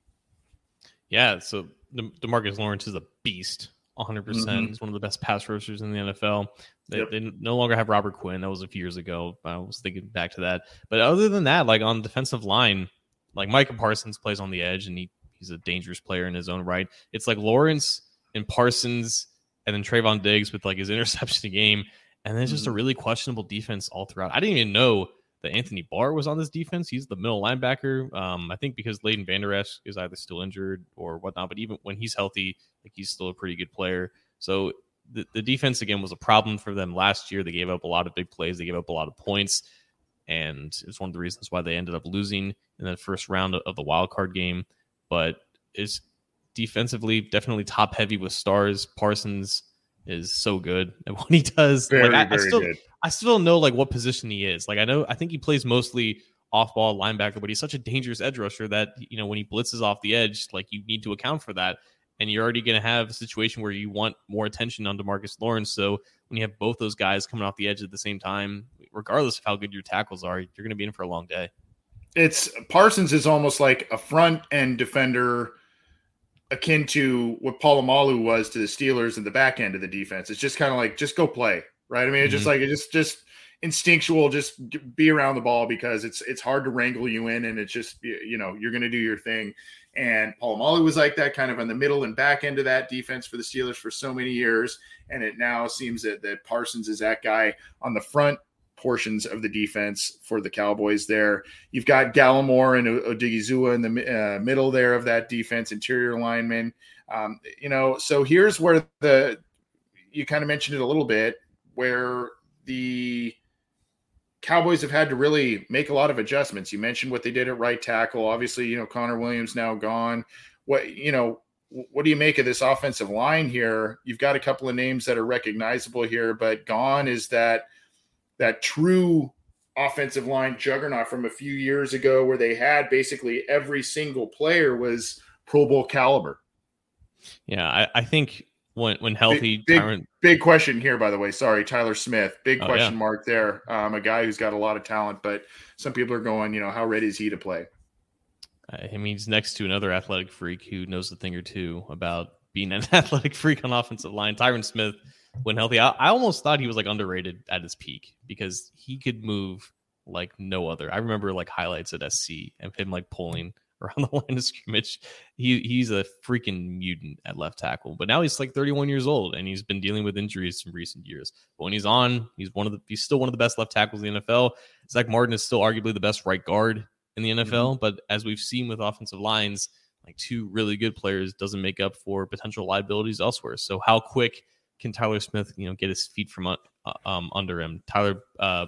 Yeah, so De- DeMarcus Lawrence is a beast, one hundred percent. Mm-hmm. He's one of the best pass rushers in the N F L. They, yep. they no longer have Robert Quinn. That was a few years ago. I was thinking back to that. But other than that, like on the defensive line, like Micah Parsons plays on the edge, and he he's a dangerous player in his own right. It's like Lawrence and Parsons and then Trevon Diggs with like his interception a game. And then it's just a really questionable defense all throughout. I didn't even know that Anthony Barr was on this defense. He's the middle linebacker. Um, I think because Leighton Vander Esch is either still injured or whatnot, but even when he's healthy, like he's still a pretty good player. So the, the defense, again, was a problem for them last year. They gave up a lot of big plays. They gave up a lot of points. And it's one of the reasons why they ended up losing in that first round of the wild card game. But it's defensively definitely top heavy with stars. Parsons is so good at what he does. Very, like I, very I still, good. I still don't know like what position he is. Like I know, I think he plays mostly off ball linebacker, but he's such a dangerous edge rusher that, you know, when he blitzes off the edge, like you need to account for that. And you're already going to have a situation where you want more attention on DeMarcus Lawrence. So when you have both those guys coming off the edge at the same time, regardless of how good your tackles are, you're going to be in for a long day. It's Parsons is almost like a front end defender akin to what Polamalu was to the Steelers in the back end of the defense. It's just kind of like, just go play, right? I mean, it's mm-hmm. just like, it's just, just instinctual, just be around the ball because it's, it's hard to wrangle you in. And it's just, you know, you're going to do your thing. And Polamalu was like that kind of on the middle and back end of that defense for the Steelers for so many years. And it now seems that, that Parsons is that guy on the front portions of the defense for the Cowboys there. You've got Gallimore and Odigizua in the uh, middle there of that defense, interior linemen. Um, you know, so here's where the you kind of mentioned it a little bit, where the Cowboys have had to really make a lot of adjustments. You mentioned what they did at right tackle. Obviously, you know, Connor Williams now gone. What, you know, what do you make of this offensive line here? You've got a couple of names that are recognizable here, but gone is that that true offensive line juggernaut from a few years ago where they had basically every single player was Pro Bowl caliber. Yeah, I, I think when when healthy, big, big, Tyron... big question here, by the way. Sorry, Tyler Smith. Big oh, question yeah. mark there. Um, a guy who's got a lot of talent, but some people are going, you know, how ready is he to play? I mean, he's next to another athletic freak who knows a thing or two about being an athletic freak on offensive line. Tyron Smith, when healthy, I, I almost thought he was like underrated at his peak because he could move like no other. I remember like highlights at S C and him like pulling around the line of scrimmage. He he's a freaking mutant at left tackle. But now he's like thirty-one years old and he's been dealing with injuries in recent years. But when he's on, he's one of the he's still one of the best left tackles in the N F L. Zach Martin is still arguably the best right guard in the N F L. Mm-hmm. But as we've seen with offensive lines, like two really good players doesn't make up for potential liabilities elsewhere. So how quick can Tyler Smith, you know, get his feet from uh, um, under him? Tyler uh,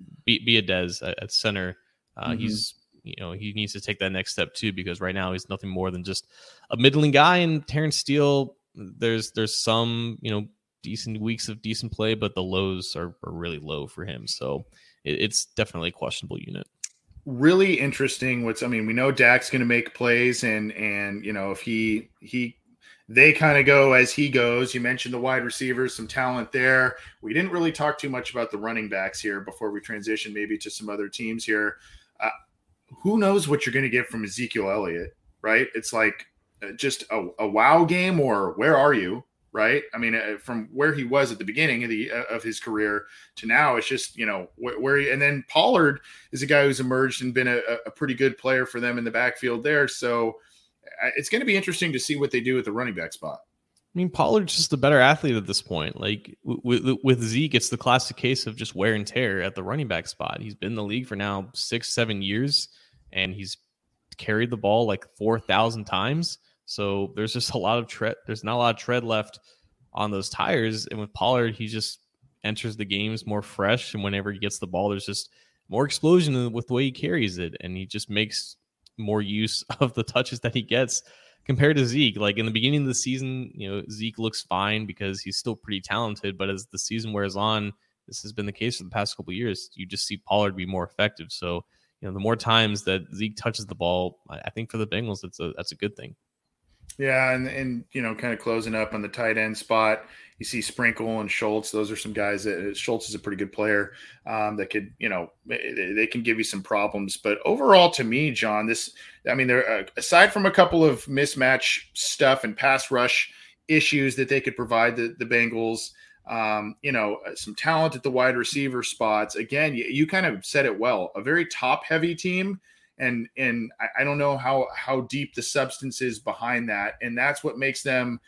Biadasz at, at center, uh, mm-hmm. he's you know he needs to take that next step too, because right now he's nothing more than just a middling guy. And Terrence Steele, there's there's some you know decent weeks of decent play, but the lows are, are really low for him. So it, it's definitely a questionable unit. Really interesting. What's I mean, we know Dak's going to make plays, and and you know if he he they kind of go as he goes. You mentioned the wide receivers, some talent there. We didn't really talk too much about the running backs here before we transition maybe to some other teams here. Uh, who knows what you're going to get from Ezekiel Elliott, right? It's like just a, a wow game, or where are you? Right. I mean, uh, from where he was at the beginning of the uh, of his career to now, it's just, you know, wh- where he, and then Pollard is a guy who's emerged and been a, a pretty good player for them in the backfield there. So uh, it's going to be interesting to see what they do with the running back spot. I mean, Pollard's just a better athlete at this point. Like w- w- with Zeke, it's the classic case of just wear and tear at the running back spot. He's been in the league for now six, seven years, and he's carried the ball like four thousand times. So there's just a lot of tread. There's not a lot of tread left on those tires. And with Pollard, he just enters the games more fresh. And whenever he gets the ball, there's just more explosion with the way he carries it. And he just makes more use of the touches that he gets compared to Zeke. Like in the beginning of the season, you know, Zeke looks fine because he's still pretty talented. But as the season wears on, this has been the case for the past couple of years. You just see Pollard be more effective. So, you know, the more times that Zeke touches the ball, I think for the Bengals, it's a, that's a good thing. Yeah, and, and you know, kind of closing up on the tight end spot, you see Sprinkle and Schultz. Those are some guys that Schultz is a pretty good player um, that could, you know, they can give you some problems. But overall, to me, John, this, I mean, there uh, aside from a couple of mismatch stuff and pass rush issues that they could provide the, the Bengals, um, you know, some talent at the wide receiver spots. Again, you, you kind of said it well, a very top heavy team. And and I don't know how, how deep the substance is behind that. And that's what makes them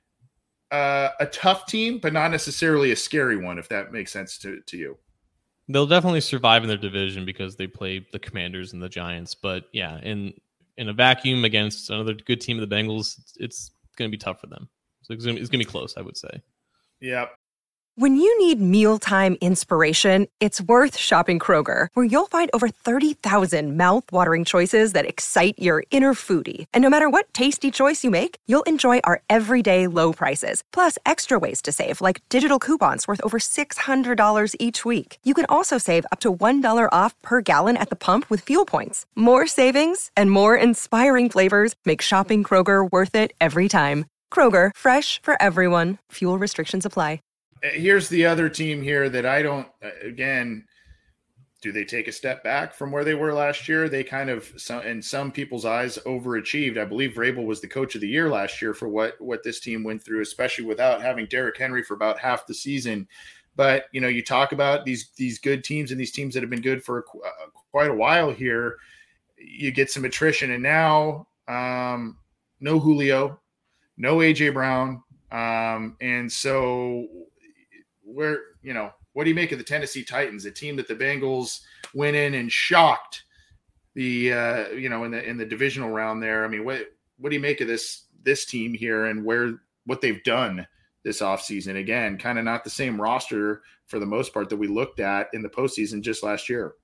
uh, a tough team, but not necessarily a scary one, if that makes sense to, to you. They'll definitely survive in their division because they play the Commanders and the Giants. But yeah, in, in a vacuum against another good team of the Bengals, it's, it's going to be tough for them. So it's going to be close, I would say. Yep. When you need mealtime inspiration, it's worth shopping Kroger, where you'll find over thirty thousand mouth-watering choices that excite your inner foodie. And no matter what tasty choice you make, you'll enjoy our everyday low prices, plus extra ways to save, like digital coupons worth over six hundred dollars each week. You can also save up to one dollar off per gallon at the pump with fuel points. More savings and more inspiring flavors make shopping Kroger worth it every time. Kroger, fresh for everyone. Fuel restrictions apply. Here's the other team here that I don't, again, do they take a step back from where they were last year? They kind of, in some people's eyes, overachieved. I believe Vrabel was the coach of the year last year for what, what this team went through, especially without having Derrick Henry for about half the season. But, you know, you talk about these, these good teams and these teams that have been good for uh, quite a while here. You get some attrition, and now um, no Julio, no A J Brown. Um, and so, where, you know, what do you make of the Tennessee Titans, a team that the Bengals went in and shocked the uh, you know in the in the divisional round there? I mean, what what do you make of this this team here and where what they've done this offseason? Again, kind of not the same roster for the most part that we looked at in the postseason just last year.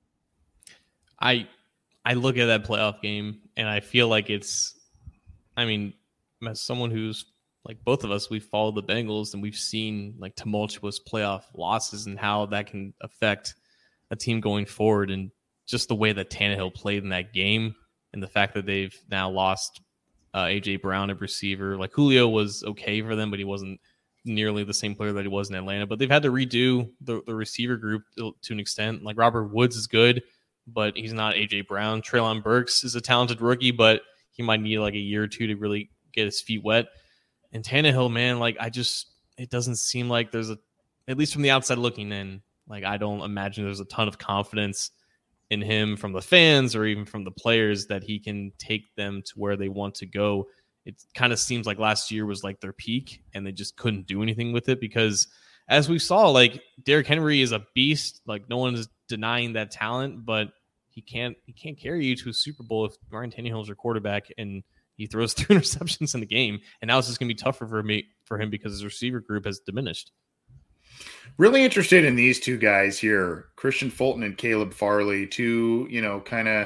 I I look at that playoff game and I feel like it's, I mean, as someone who's like both of us, we've followed the Bengals and we've seen like tumultuous playoff losses and how that can affect a team going forward. And just the way that Tannehill played in that game and the fact that they've now lost uh, A J Brown at receiver. Like Julio was okay for them, but he wasn't nearly the same player that he was in Atlanta. But they've had to redo the, the receiver group to, to an extent. Like Robert Woods is good, but he's not A J Brown. Treylon Burks is a talented rookie, but he might need like a year or two to really get his feet wet. And Tannehill, man, like I just, it doesn't seem like there's a, at least from the outside looking in, like I don't imagine there's a ton of confidence in him from the fans or even from the players that he can take them to where they want to go. It kind of seems like last year was like their peak and they just couldn't do anything with it because as we saw, like Derrick Henry is a beast. Like no one is denying that talent, but he can't, he can't carry you to a Super Bowl if Ryan Tannehill is your quarterback and he throws three interceptions in the game. And now it's just going to be tougher for me, for him because his receiver group has diminished. Really interested in these two guys here, Christian Fulton and Caleb Farley, two, you know, kind of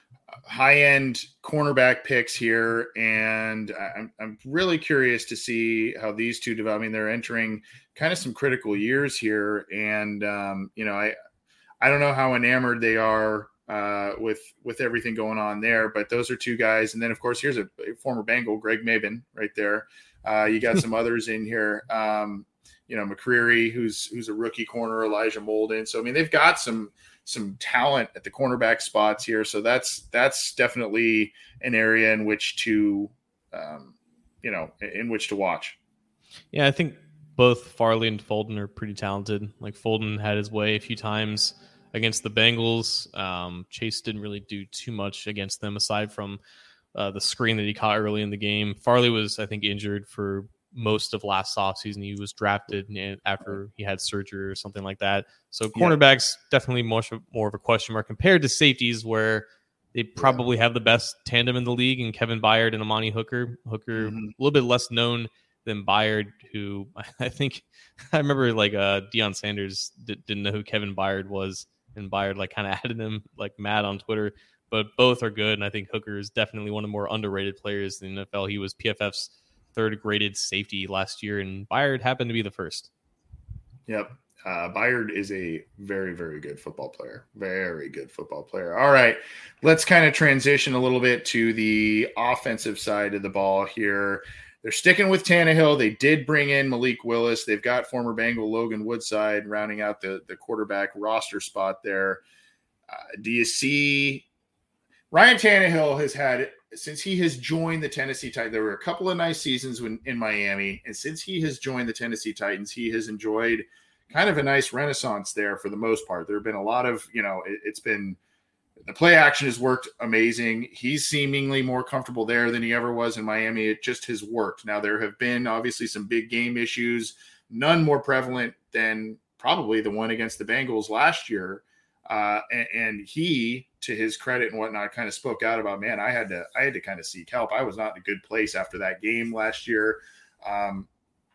high-end cornerback picks here. And I'm, I'm really curious to see how these two develop. I mean, they're entering kind of some critical years here. And, um, you know, I, I don't know how enamored they are uh, with, with everything going on there, but those are two guys. And then of course, here's a, a former Bengal, Greg Maben right there. Uh, you got some others in here. Um, you know, McCreary, who's, who's a rookie corner, Elijah Molden. So, I mean, they've got some, some talent at the cornerback spots here. So that's, that's definitely an area in which to, um, you know, in which to watch. Yeah. I think both Farley and Fulton are pretty talented. Like Fulton had his way a few times against the Bengals. Um, Chase didn't really do too much against them aside from uh, the screen that he caught early in the game. Farley was, I think, injured for most of last offseason. He was drafted after he had surgery or something like that. So cornerbacks, yeah. definitely much more of a question mark compared to safeties where they probably yeah. have the best tandem in the league in Kevin Byard and Amani Hooker. Hooker, mm-hmm. a little bit less known than Byard, who I think, I remember like uh, Deion Sanders did, didn't know who Kevin Byard was. And Byard like kind of added him like mad on Twitter, but both are good. And I think Hooker is definitely one of the more underrated players in the N F L. He was P F F's third graded safety last year, and Byard happened to be the first. Yep. Uh, Byard is a very, very good football player. Very good football player. All right. Let's kind of transition a little bit to the offensive side of the ball here. They're sticking with Tannehill. They did bring in Malik Willis. They've got former Bengal Logan Woodside rounding out the, the quarterback roster spot there. Uh, do you see Ryan Tannehill has had, since he has joined the Tennessee Titans, there were a couple of nice seasons when, in Miami, and since he has joined the Tennessee Titans, he has enjoyed kind of a nice renaissance there for the most part. There have been a lot of, you know, it, it's been, the play action has worked amazing. He's seemingly more comfortable there than he ever was in Miami. It just has worked. Now, there have been obviously some big game issues, none more prevalent than probably the one against the Bengals last year. Uh, and, and he, to his credit and whatnot, kind of spoke out about, man, I had to, I had to kind of seek help. I was not in a good place after that game last year. Um,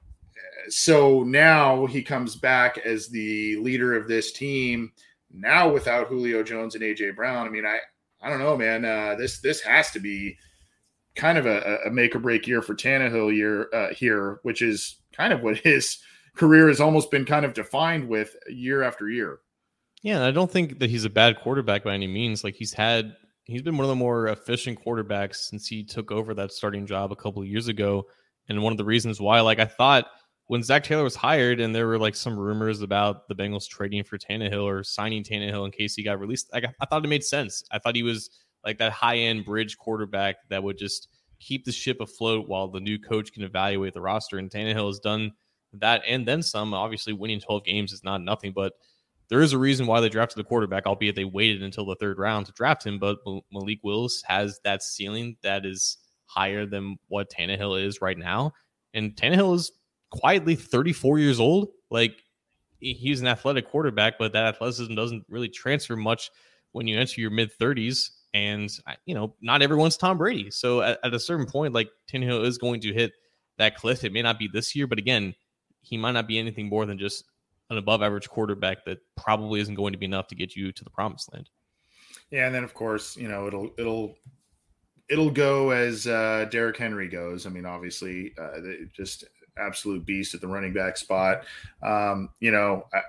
so now he comes back as the leader of this team. Now without Julio Jones and A J Brown, I mean, I, I don't know, man. Uh, this this has to be kind of a, a make or break year for Tannehill year uh, here, which is kind of what his career has almost been kind of defined with year after year. Yeah, I don't think that he's a bad quarterback by any means. Like he's had, he's been one of the more efficient quarterbacks since he took over that starting job a couple of years ago. And one of the reasons why, like I thought, when Zach Taylor was hired and there were like some rumors about the Bengals trading for Tannehill or signing Tannehill in case he got released, I, I thought it made sense. I thought he was like that high-end bridge quarterback that would just keep the ship afloat while the new coach can evaluate the roster. And Tannehill has done that and then some. Obviously, winning twelve games is not nothing, but there is a reason why they drafted the quarterback, albeit they waited until the third round to draft him. But Malik Willis has that ceiling that is higher than what Tannehill is right now. And Tannehill is quietly thirty-four years old. Like he's an athletic quarterback, but that athleticism doesn't really transfer much when you enter your mid thirties. And, you know, not everyone's Tom Brady. So at, at a certain point, like, Tannehill is going to hit that cliff. It may not be this year, but again, he might not be anything more than just an above average quarterback that probably isn't going to be enough to get you to the promised land. Yeah. And then of course, you know, it'll, it'll, it'll go as uh, Derrick Henry goes. I mean, obviously uh, just absolute beast at the running back spot. Um, you know, I,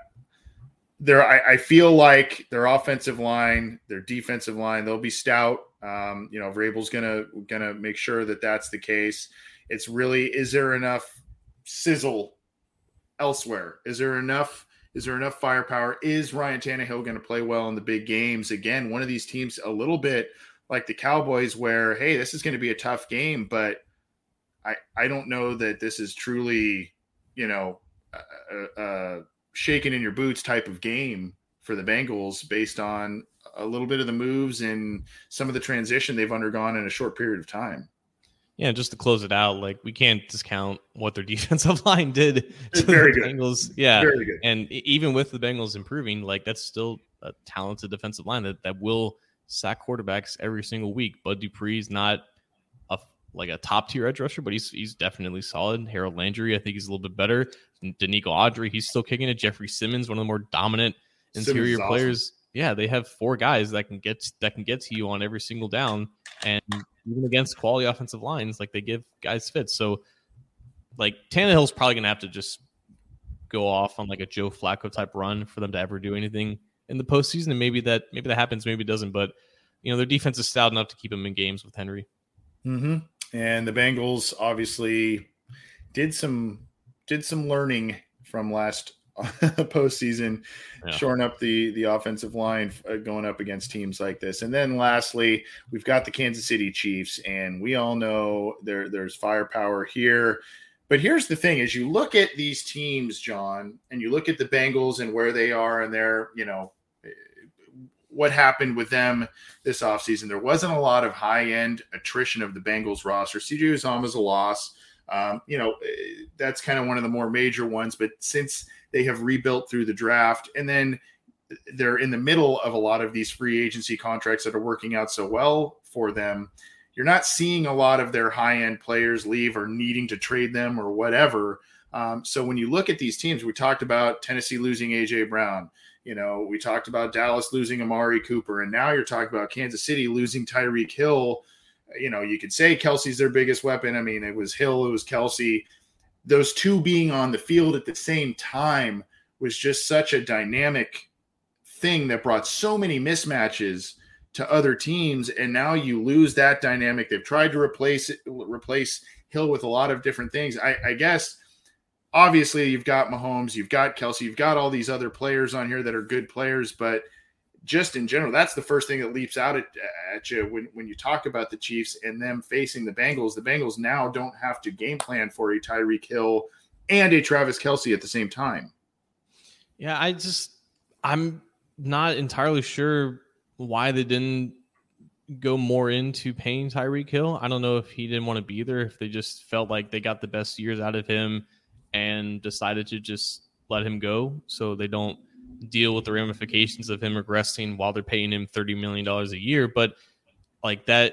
there, I, I feel like their offensive line, their defensive line, they'll be stout. Um, you know, Vrabel's gonna gonna make sure that that's the case. It's really, is there enough sizzle elsewhere? Is there enough? Is there enough firepower? Is Ryan Tannehill going to play well in the big games? Again, one of these teams a little bit like the Cowboys, where hey, this is going to be a tough game, but I I don't know that this is truly, you know, a, a shaking in your boots type of game for the Bengals based on a little bit of the moves and some of the transition they've undergone in a short period of time. Yeah, just to close it out, like, we can't discount what their defensive line did It's to very the good. Bengals. Yeah, Very good. And even with the Bengals improving, like, that's still a talented defensive line that, that will sack quarterbacks every single week. Bud Dupree's not a like a top tier edge rusher, but he's he's definitely solid. Harold Landry, I think he's a little bit better. Danico Audrey, he's still kicking it. Jeffrey Simmons, one of the more dominant interior Simmons is players. awesome. Yeah, they have four guys that can get that can get to you on every single down, and even against quality offensive lines, like, they give guys fits. So, like, Tannehill's probably gonna have to just go off on like a Joe Flacco type run for them to ever do anything in the postseason, and maybe that maybe that happens, maybe it doesn't. But, you know, their defense is stout enough to keep them in games with Henry. Mm-hmm. And the Bengals obviously did some did some learning from last postseason, Yeah. shoring up the the offensive line uh, going up against teams like this. And then lastly, we've got the Kansas City Chiefs, and we all know there there's firepower here. But here's the thing: as you look at these teams, John, and you look at the Bengals and where they are and their, you know, what happened with them this offseason, there wasn't a lot of high-end attrition of the Bengals roster. C J Uzomah's a loss. Um, you know, that's kind of one of the more major ones. But since they have rebuilt through the draft, and then they're in the middle of a lot of these free agency contracts that are working out so well for them, you're not seeing a lot of their high-end players leave or needing to trade them or whatever. Um, so when you look at these teams, we talked about Tennessee losing A J Brown. You know, we talked about Dallas losing Amari Cooper, and now you're talking about Kansas City losing Tyreek Hill. You know, you could say Kelsey's their biggest weapon. I mean, it was Hill, it was Kelsey. Those two being on the field at the same time was just such a dynamic thing that brought so many mismatches to other teams. And now you lose that dynamic. They've tried to replace it, replace Hill with a lot of different things. I, I guess, obviously, you've got Mahomes, you've got Kelsey, you've got all these other players on here that are good players, but just in general, that's the first thing that leaps out at, at you when, when you talk about the Chiefs and them facing the Bengals. The Bengals now don't have to game plan for a Tyreek Hill and a Travis Kelce at the same time. Yeah, I just I'm not entirely sure why they didn't go more into paying Tyreek Hill. I don't know if he didn't want to be there, if they just felt like they got the best years out of him and decided to just let him go so they don't deal with the ramifications of him regressing while they're paying him thirty million dollars a year. But like that,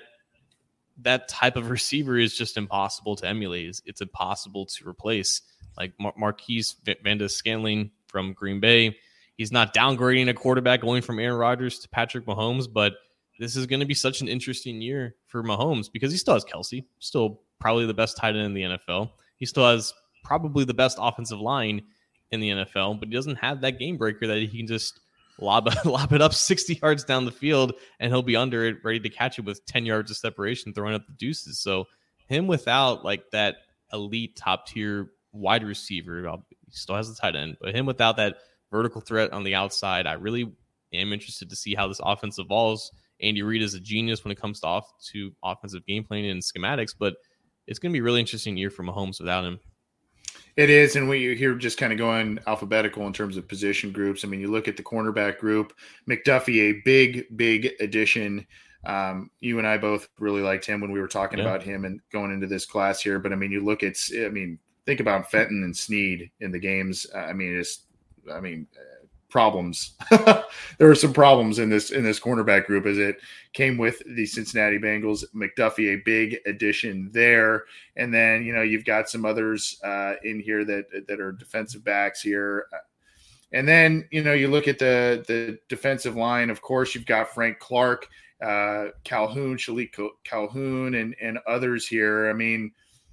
that type of receiver is just impossible to emulate. It's, it's impossible to replace. Like Mar- Marquise Valdez-Scantling from Green Bay, he's not downgrading a quarterback going from Aaron Rodgers to Patrick Mahomes, but this is going to be such an interesting year for Mahomes because he still has Kelsey, still probably the best tight end in the N F L. He still has probably the best offensive line in the N F L, but he doesn't have that game breaker that he can just lob, lob it up sixty yards down the field and he'll be under it, ready to catch it with ten yards of separation, throwing up the deuces. So him without like that elite top tier wide receiver, he still has the tight end, but him without that vertical threat on the outside, I really am interested to see how this offense evolves. Andy Reid is a genius when it comes to off to offensive game planning and schematics, but it's going to be a really interesting year for Mahomes without him. It is, and we here just kind of going alphabetical in terms of position groups. I mean, you look at the cornerback group, McDuffie, a big, big addition. Um, you and I both really liked him when we were talking yeah. about him and going into this class here. But, I mean, you look at – I mean, think about Fenton and Snead in the games. Uh, I mean, it's I mean, problems. There were some problems in this in this cornerback group as it came with the Cincinnati Bengals. McDuffie, a big addition there, and then you know you've got some others uh, in here that that are defensive backs here, and then you know you look at the the defensive line. Of course, you've got Frank Clark, uh, Calhoun, Shalik Calhoun, and and others here. I mean.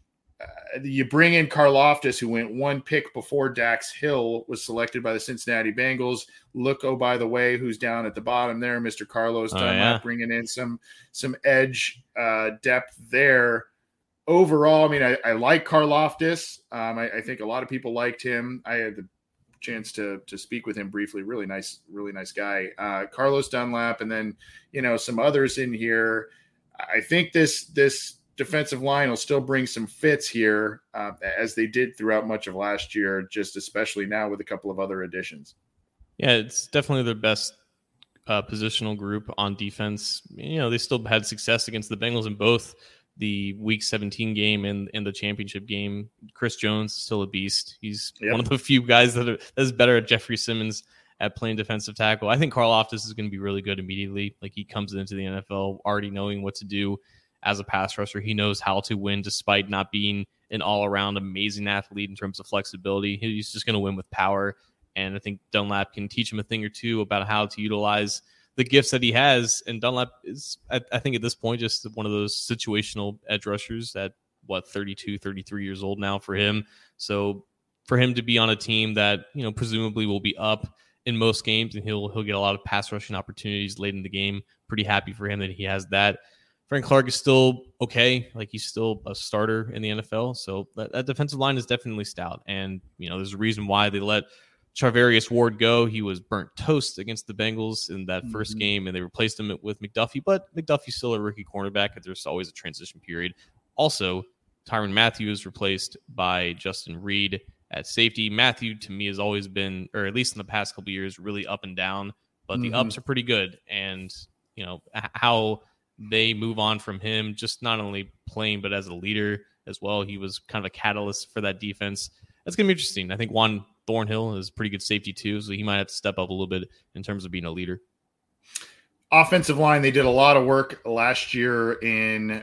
Uh, you bring in Karlaftis, who went one pick before Dax Hill was selected by the Cincinnati Bengals. Look, oh, by the way, who's down at the bottom there, Mister Carlos oh, Dunlap, yeah. bringing in some some edge uh, depth there. Overall, I mean, I, I like Karlaftis. Um, I, I think a lot of people liked him. I had the chance to to speak with him briefly. Really nice, really nice guy. Uh, Carlos Dunlap, and then you know some others in here. I think this this. defensive line will still bring some fits here uh, as they did throughout much of last year, just especially now with a couple of other additions. Yeah, it's definitely their best uh, positional group on defense. You know, they still had success against the Bengals in both the Week seventeen game and, and the championship game. Chris Jones is still a beast. He's yep. one of the few guys that, are, that is better at Jeffrey Simmons at playing defensive tackle. I think Karlaftis is going to be really good immediately. Like he comes into the N F L already knowing what to do. As a pass rusher, he knows how to win despite not being an all-around amazing athlete in terms of flexibility. He's just going to win with power, and I think Dunlap can teach him a thing or two about how to utilize the gifts that he has. And Dunlap is, I, I think at this point, just one of those situational edge rushers at, what, thirty-two, thirty-three years old now for him. So for him to be on a team that, you know, presumably will be up in most games, and he'll he'll get a lot of pass rushing opportunities late in the game, pretty happy for him that he has that. Frank Clark is still okay. Like he's still a starter in the N F L. So that, that defensive line is definitely stout. And, you know, there's a reason why they let Charvarius Ward go. He was burnt toast against the Bengals in that mm-hmm. first game, and they replaced him with McDuffie. But McDuffie's still a rookie cornerback, and there's always a transition period. Also, Tyrann Mathieu is replaced by Justin Reed at safety. Mathieu, to me, has always been, or at least in the past couple of years, really up and down. But mm-hmm. the ups are pretty good. And, you know, how they move on from him, just not only playing, but as a leader as well. He was kind of a catalyst for that defense. That's going to be interesting. I think Juan Thornhill is pretty good safety too, so he might have to step up a little bit in terms of being a leader. Offensive line, they did a lot of work last year in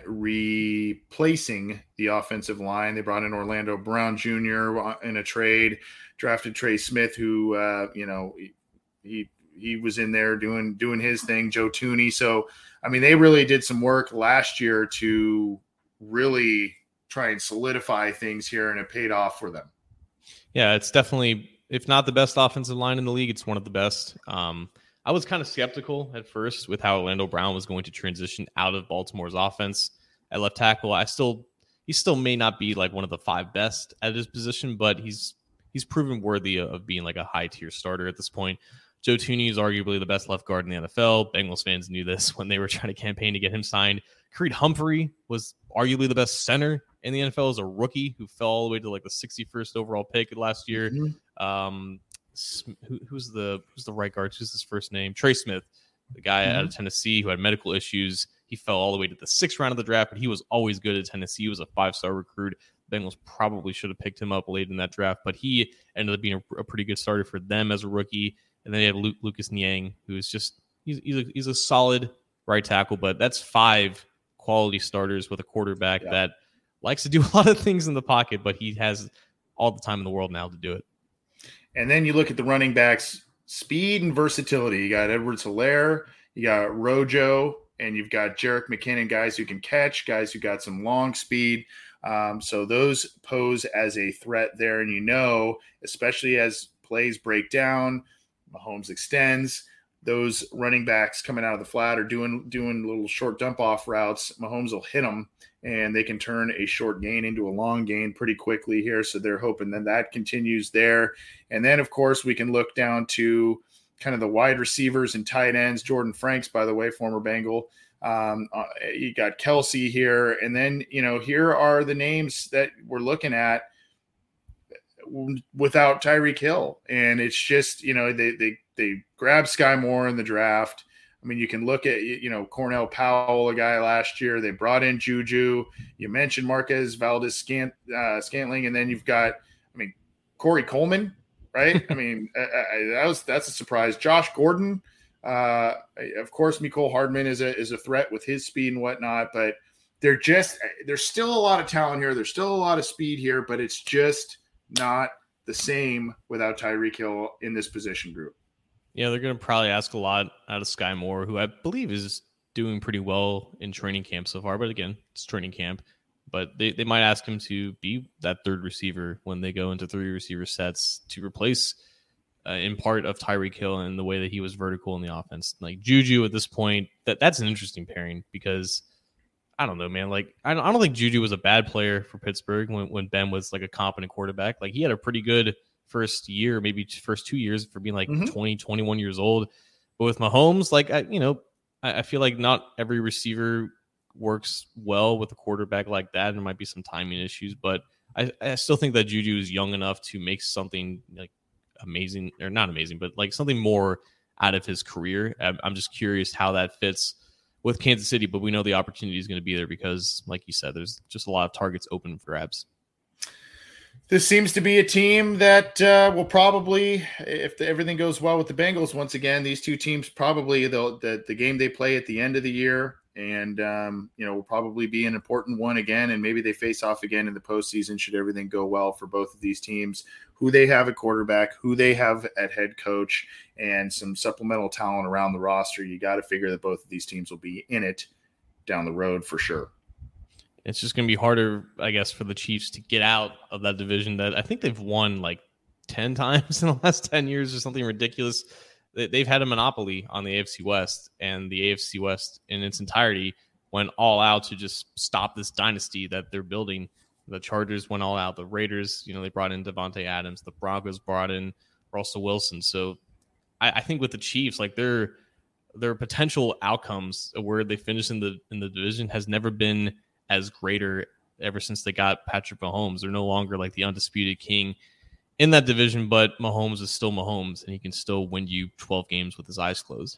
replacing the offensive line. They brought in Orlando Brown Junior in a trade, drafted Trey Smith, who, uh, you know, he he was in there doing doing his thing, Joe Tooney. So, I mean, they really did some work last year to really try and solidify things here, and it paid off for them. Yeah, it's definitely, if not the best offensive line in the league, it's one of the best. Um, I was kind of skeptical at first with how Orlando Brown was going to transition out of Baltimore's offense at left tackle. I still, he still may not be like one of the five best at his position, but he's he's proven worthy of being like a high tier starter at this point. Joe Tooney is arguably the best left guard in the N F L. Bengals fans knew this when they were trying to campaign to get him signed. Creed Humphrey was arguably the best center in the N F L as a rookie who fell all the way to like the sixty-first overall pick last year. Mm-hmm. Um, who, who's the who's the right guard? Who's his first name? Trey Smith, the guy mm-hmm. out of Tennessee who had medical issues. He fell all the way to the sixth round of the draft, but he was always good at Tennessee. He was a five-star recruit. The Bengals probably should have picked him up late in that draft, but he ended up being a, a pretty good starter for them as a rookie. And then they have Luke, Lucas Niang, who is just he's he's a, he's a solid right tackle, but that's five quality starters with a quarterback yeah. that likes to do a lot of things in the pocket, but he has all the time in the world now to do it. And then you look at the running backs, speed and versatility. You got Edwards-Helaire, you got Rojo, and you've got Jerick McKinnon, guys who can catch, guys who got some long speed. Um, so those pose as a threat there. And you know, especially as plays break down, Mahomes extends, those running backs coming out of the flat or doing doing little short dump off routes, Mahomes will hit them and they can turn a short gain into a long gain pretty quickly here. So they're hoping that that continues there. And then, of course, we can look down to kind of the wide receivers and tight ends. Jordan Franks, by the way, former Bengal. Um, uh, you got Kelsey here. And then, you know, here are the names that we're looking at without Tyreek Hill. And it's just, you know, they they they grabbed Sky Moore in the draft. I mean, you can look at, you know, Cornell Powell, a guy last year. They brought in Juju. You mentioned Marquez Valdez Scant, uh, Scantling, and then you've got, I mean, Corey Coleman right? I mean, I, I, that was that's a surprise. Josh Gordon, uh, of course, Mecole Hardman is a is a threat with his speed and whatnot, but they're just there's still a lot of talent here. There's still a lot of speed here, but it's just not the same without Tyreek Hill in this position group. Yeah, they're going to probably ask a lot out of Sky Moore, who I believe is doing pretty well in training camp so far. But again, it's training camp. But they, they might ask him to be that third receiver when they go into three receiver sets to replace uh, in part of Tyreek Hill and the way that he was vertical in the offense. Like Juju at this point, that that's an interesting pairing because I don't know, man. Like I don't, I don't think Juju was a bad player for Pittsburgh when, when Ben was like a competent quarterback. Like he had a pretty good first year, maybe first two years for being like mm-hmm. twenty, twenty-one years old. But with Mahomes, like, I, you know, I, I feel like not every receiver works well with a quarterback like that. There might be some timing issues, but I, I still think that Juju is young enough to make something like amazing or not amazing, but like something more out of his career. I'm, I'm just curious how that fits with Kansas City, but we know the opportunity is going to be there because, like you said, there's just a lot of targets open for grabs. This seems to be a team that uh, will probably, if the, everything goes well with the Bengals, once again, these two teams probably the, the the game they play at the end of the year, and um, you know will probably be an important one again, and maybe they face off again in the postseason should everything go well for both of these teams. Who they have at quarterback, who they have at head coach, and some supplemental talent around the roster. You got to figure that both of these teams will be in it down the road for sure. It's just going to be harder, I guess, for the Chiefs to get out of that division that I think they've won like ten times in the last ten years or something ridiculous. They've had a monopoly on the A F C West, and the A F C West in its entirety went all out to just stop this dynasty that they're building. The Chargers went all out. The Raiders, you know, they brought in Devontae Adams. The Broncos brought in Russell Wilson. So I, I think with the Chiefs, like their their potential outcomes of where they finish in the in the division has never been as greater ever since they got Patrick Mahomes. They're no longer like the undisputed king in that division, but Mahomes is still Mahomes, and he can still win you twelve games with his eyes closed.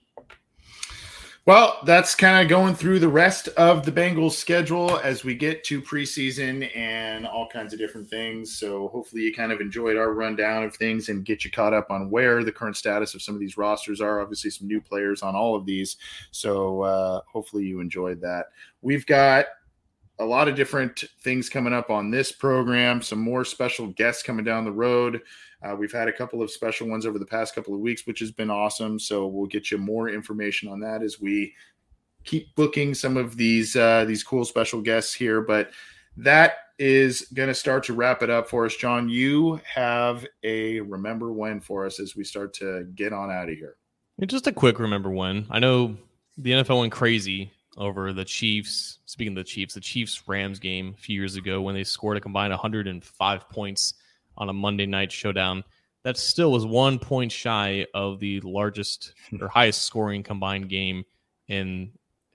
Well, that's kind of going through the rest of the Bengals schedule as we get to preseason and all kinds of different things. So hopefully you kind of enjoyed our rundown of things and get you caught up on where the current status of some of these rosters are. Obviously some new players on all of these. So uh, hopefully you enjoyed that. We've got a lot of different things coming up on this program, some more special guests coming down the road. Uh, we've had a couple of special ones over the past couple of weeks, which has been awesome. So we'll get you more information on that as we keep booking some of these, uh, these cool special guests here. But that is going to start to wrap it up for us. John, you have a remember when for us as we start to get on out of here. Just a quick remember when. I know the N F L went crazy over the Chiefs. Speaking of the Chiefs, the Chiefs-Rams game a few years ago when they scored a combined one hundred five points on a Monday night showdown. That still was one point shy of the largest or highest scoring combined game in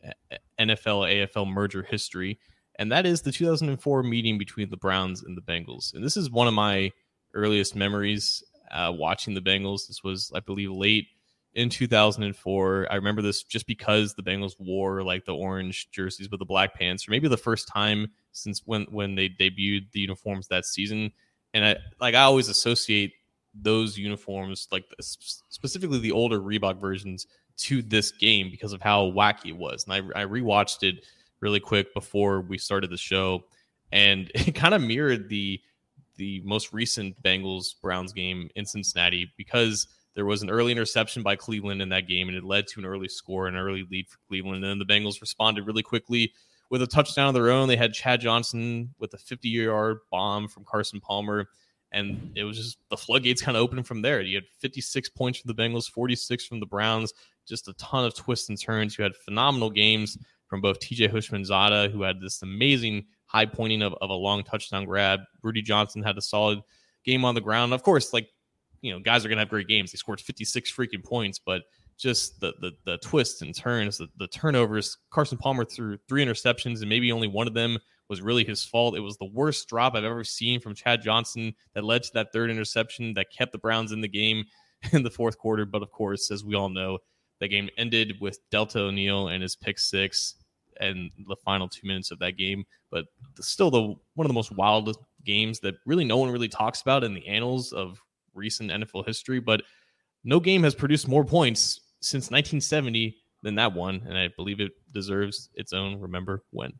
N F L A F L merger history. And that is the two thousand four meeting between the Browns and the Bengals. And this is one of my earliest memories uh, watching the Bengals. This was, I believe, late in two thousand four. I remember this just because the Bengals wore like the orange jerseys with the black pants, or maybe the first time since when, when they debuted the uniforms that season. And I like I always associate those uniforms, like specifically the older Reebok versions, to this game because of how wacky it was. And I, I rewatched it really quick before we started the show, and it kind of mirrored the the most recent Bengals Browns game in Cincinnati because there was an early interception by Cleveland in that game, and it led to an early score, an early lead for Cleveland. And then the Bengals responded really quickly with a touchdown of their own. They had Chad Johnson with a fifty-yard bomb from Carson Palmer, and it was just the floodgates kind of opened from there. You had fifty-six points from the Bengals, forty-six from the Browns, just a ton of twists and turns. You had phenomenal games from both T J Houshmandzadeh, who had this amazing high pointing of, of a long touchdown grab. Rudy Johnson had a solid game on the ground. Of course, like, you know, guys are going to have great games. They scored fifty-six freaking points, but just the the, the twists and turns, the, the turnovers. Carson Palmer threw three interceptions, and maybe only one of them was really his fault. It was the worst drop I've ever seen from Chad Johnson that led to that third interception that kept the Browns in the game in the fourth quarter. But of course, as we all know, that game ended with Delta O'Neal and his pick six and the final two minutes of that game. But still, the one of the most wild games that really no one really talks about in the annals of recent N F L history, but no game has produced more points since nineteen seventy than that one, and I believe it deserves its own remember when.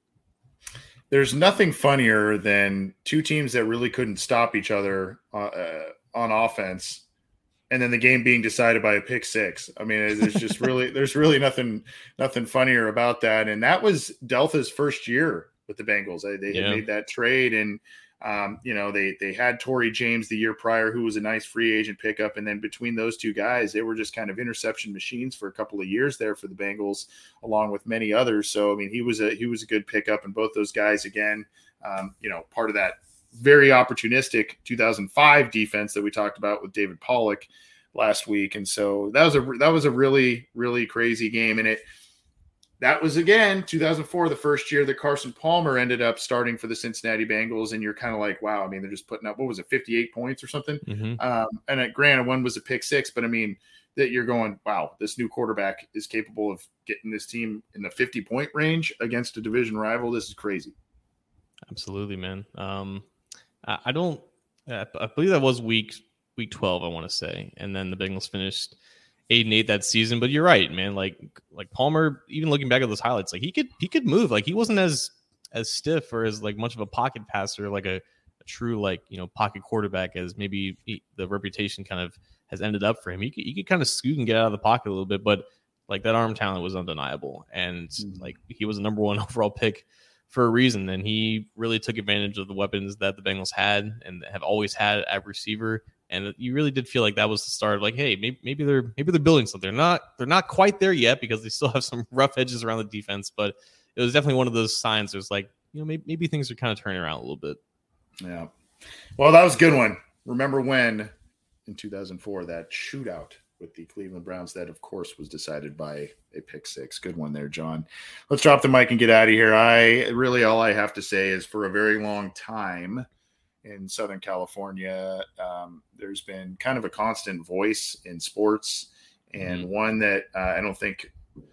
There's nothing funnier than two teams that really couldn't stop each other uh, uh, on offense, and then the game being decided by a pick six. I mean, there's just really, there's really nothing, nothing funnier about that. And that was Delta's first year with the Bengals. They, they had Yeah. made that trade, and um, you know, they they had Torrey James the year prior, who was a nice free agent pickup, and then between those two guys, they were just kind of interception machines for a couple of years there for the Bengals, along with many others. So I mean, he was a he was a good pickup, and both those guys again, um, you know, part of that very opportunistic two thousand five defense that we talked about with David Pollock last week. And so that was a that was a really really crazy game, and it that was again two thousand four, the first year that Carson Palmer ended up starting for the Cincinnati Bengals, and you're kind of like, wow, I mean, they're just putting up, what was it, fifty-eight points or something? Mm-hmm. Um, and at, granted, one was a pick six, but I mean, that you're going, wow, this new quarterback is capable of getting this team in the fifty point range against a division rival. This is crazy. Absolutely, man. Um, I, I don't, I believe that was week week twelve, I want to say, and then the Bengals finished eight and eight that season. But you're right, man. Like like Palmer, even looking back at those highlights, like he could he could move. Like he wasn't as as stiff or as like much of a pocket passer, like a, a true like you know pocket quarterback as maybe he, the reputation kind of has ended up for him. He could he could kind of scoot and get out of the pocket a little bit, but like that arm talent was undeniable, and mm-hmm. like he was a number one overall pick for a reason, and he really took advantage of the weapons that the Bengals had and have always had at receiver. And you really did feel like that was the start of like, hey, maybe maybe they're maybe they're building something. They're not they're not quite there yet because they still have some rough edges around the defense, but it was definitely one of those signs. There's like, you know, maybe maybe things are kind of turning around a little bit. Yeah. Well, that was a good one. Remember when in two thousand four that shootout with the Cleveland Browns that, of course, was decided by a pick six. Good one there, John. Let's drop the mic and get out of here. I really all I have to say is for a very long time in Southern California, um, there's been kind of a constant voice in sports, and mm-hmm. one that uh, I don't think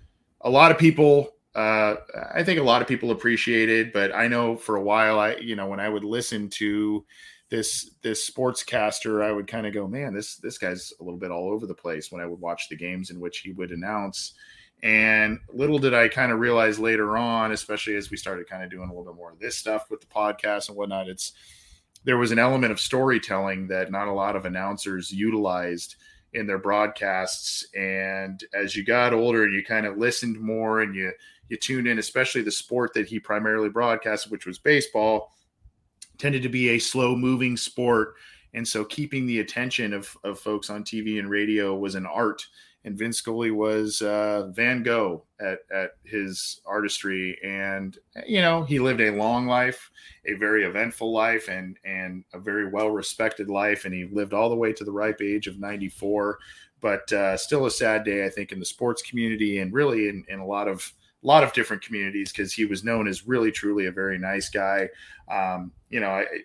a lot of people, uh, I think a lot of people appreciated, but I know for a while, I, you know, when I would listen to this, this sportscaster, I would kind of go, man, this, this guy's a little bit all over the place when I would watch the games in which he would announce. And little did I kind of realize later on, especially as we started kind of doing a little bit more of this stuff with the podcast and whatnot, it's, there was an element of storytelling that not a lot of announcers utilized in their broadcasts. And as you got older and you kind of listened more and you, you tuned in, especially the sport that he primarily broadcasted, which was baseball, tended to be a slow moving sport. And so keeping the attention of, of folks on T V and radio was an art. And Vince Scully was uh, Van Gogh at, at his artistry. And, you know, he lived a long life, a very eventful life, and and a very well-respected life. And he lived all the way to the ripe age of ninety-four. But uh, still a sad day, I think, in the sports community and really in, in a lot of a lot of different communities, because he was known as really, truly a very nice guy. Um, you know, I,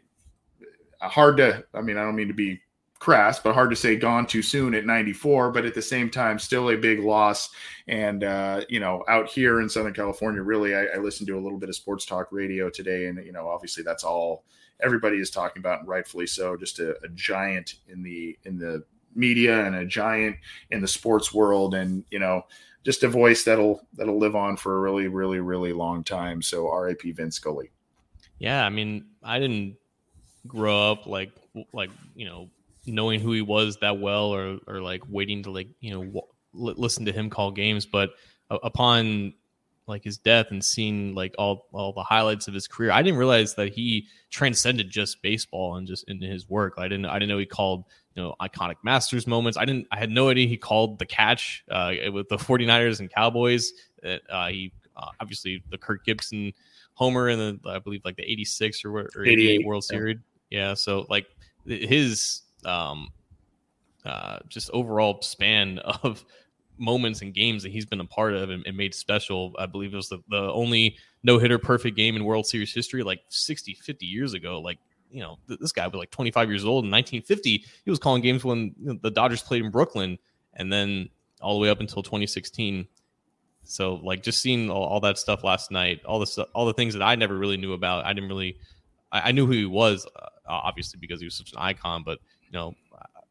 hard to, I mean, I don't mean to be crass, but hard to say gone too soon at ninety-four, but at the same time, still a big loss. And, uh, you know, out here in Southern California, really, I, I listened to a little bit of sports talk radio today. And, you know, obviously that's all everybody is talking about, and rightfully so. Just a, a giant in the, in the media and a giant in the sports world. And, you know, just a voice that'll, that'll live on for a really, really, really long time. So R I P Vince Scully. Yeah. I mean, I didn't grow up like, like, you know, knowing who he was that well, or or like waiting to like you know w- listen to him call games, but uh, upon like his death and seeing like all all the highlights of his career, I didn't realize that he transcended just baseball and just into his work. I didn't I didn't know he called you know iconic Masters moments. I didn't I had no idea he called the catch uh, with the 49ers and Cowboys. Uh, he uh, obviously the Kirk Gibson homer in the I believe like the eighty-six or, or eighty-eight World yeah. Series. Yeah, so like his um uh just overall span of moments and games that he's been a part of and, and made special. I believe it was the, the only no-hitter perfect game in World Series history like sixty, fifty years ago. Like, you know, th- this guy was like twenty-five years old in nineteen fifty. He was calling games when you know, the Dodgers played in Brooklyn, and then all the way up until twenty sixteen. So like just seeing all, all that stuff last night, all the stuff, all the things that I never really knew about. I didn't really I, I knew who he was, uh, obviously, because he was such an icon, but you know,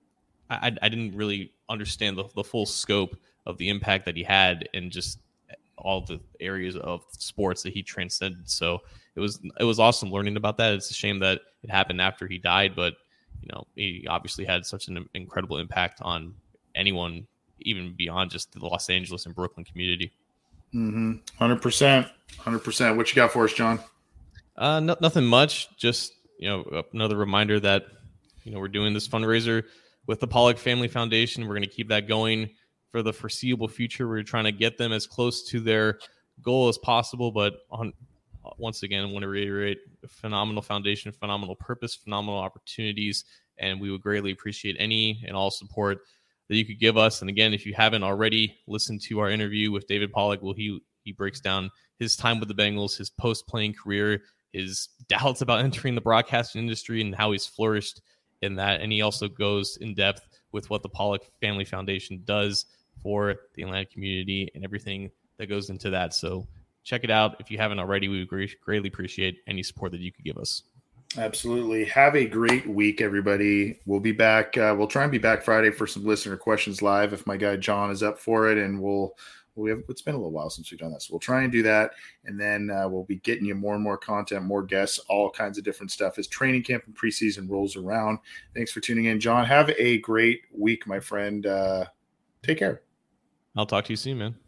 I, I didn't really understand the, the full scope of the impact that he had in just all the areas of sports that he transcended. So it was it was awesome learning about that. It's a shame that it happened after he died, but you know, he obviously had such an incredible impact on anyone, even beyond just the Los Angeles and Brooklyn community. Mm-hmm. one hundred percent. one hundred percent. What you got for us, John? Uh, no, nothing much. Just, you know, another reminder that, you know, we're doing this fundraiser with the Pollock Family Foundation. We're going to keep that going for the foreseeable future. We're trying to get them as close to their goal as possible. But on, once again, I want to reiterate, a phenomenal foundation, phenomenal purpose, phenomenal opportunities. And we would greatly appreciate any and all support that you could give us. And again, if you haven't already listened to our interview with David Pollock, well, he he breaks down his time with the Bengals, his post-playing career, his doubts about entering the broadcasting industry and how he's flourished in that. And he also goes in depth with what the Pollock Family Foundation does for the Atlanta community and everything that goes into that. So check it out. If you haven't already, we would greatly appreciate any support that you could give us. Absolutely. Have a great week, everybody. We'll be back. Uh, we'll try and be back Friday for some listener questions live if my guy John is up for it. And we'll, we have, it's been a little while since we've done this. So we'll try and do that. And then uh, we'll be getting you more and more content, more guests, all kinds of different stuff as training camp and preseason rolls around. Thanks for tuning in, John. Have a great week, my friend. Uh, take care. I'll talk to you soon, man.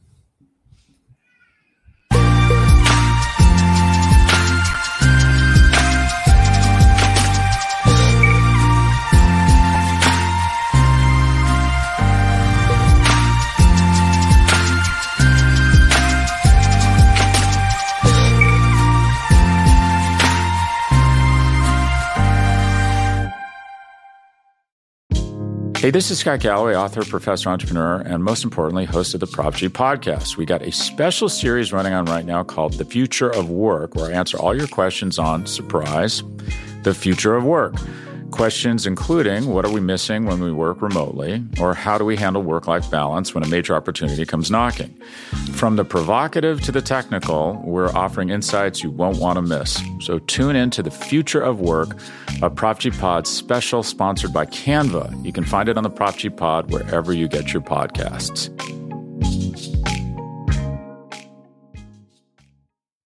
Hey, this is Scott Galloway, author, professor, entrepreneur, and most importantly, host of the Prop G podcast. We got a special series running on right now called The Future of Work, where I answer all your questions on, surprise, the future of work. Questions including, what are we missing when we work remotely? Or how do we handle work-life balance when a major opportunity comes knocking? From the provocative to the technical, we're offering insights you won't want to miss. So tune in to The Future of Work, a Prop G Pod special sponsored by Canva. You can find it on the Prop G Pod wherever you get your podcasts.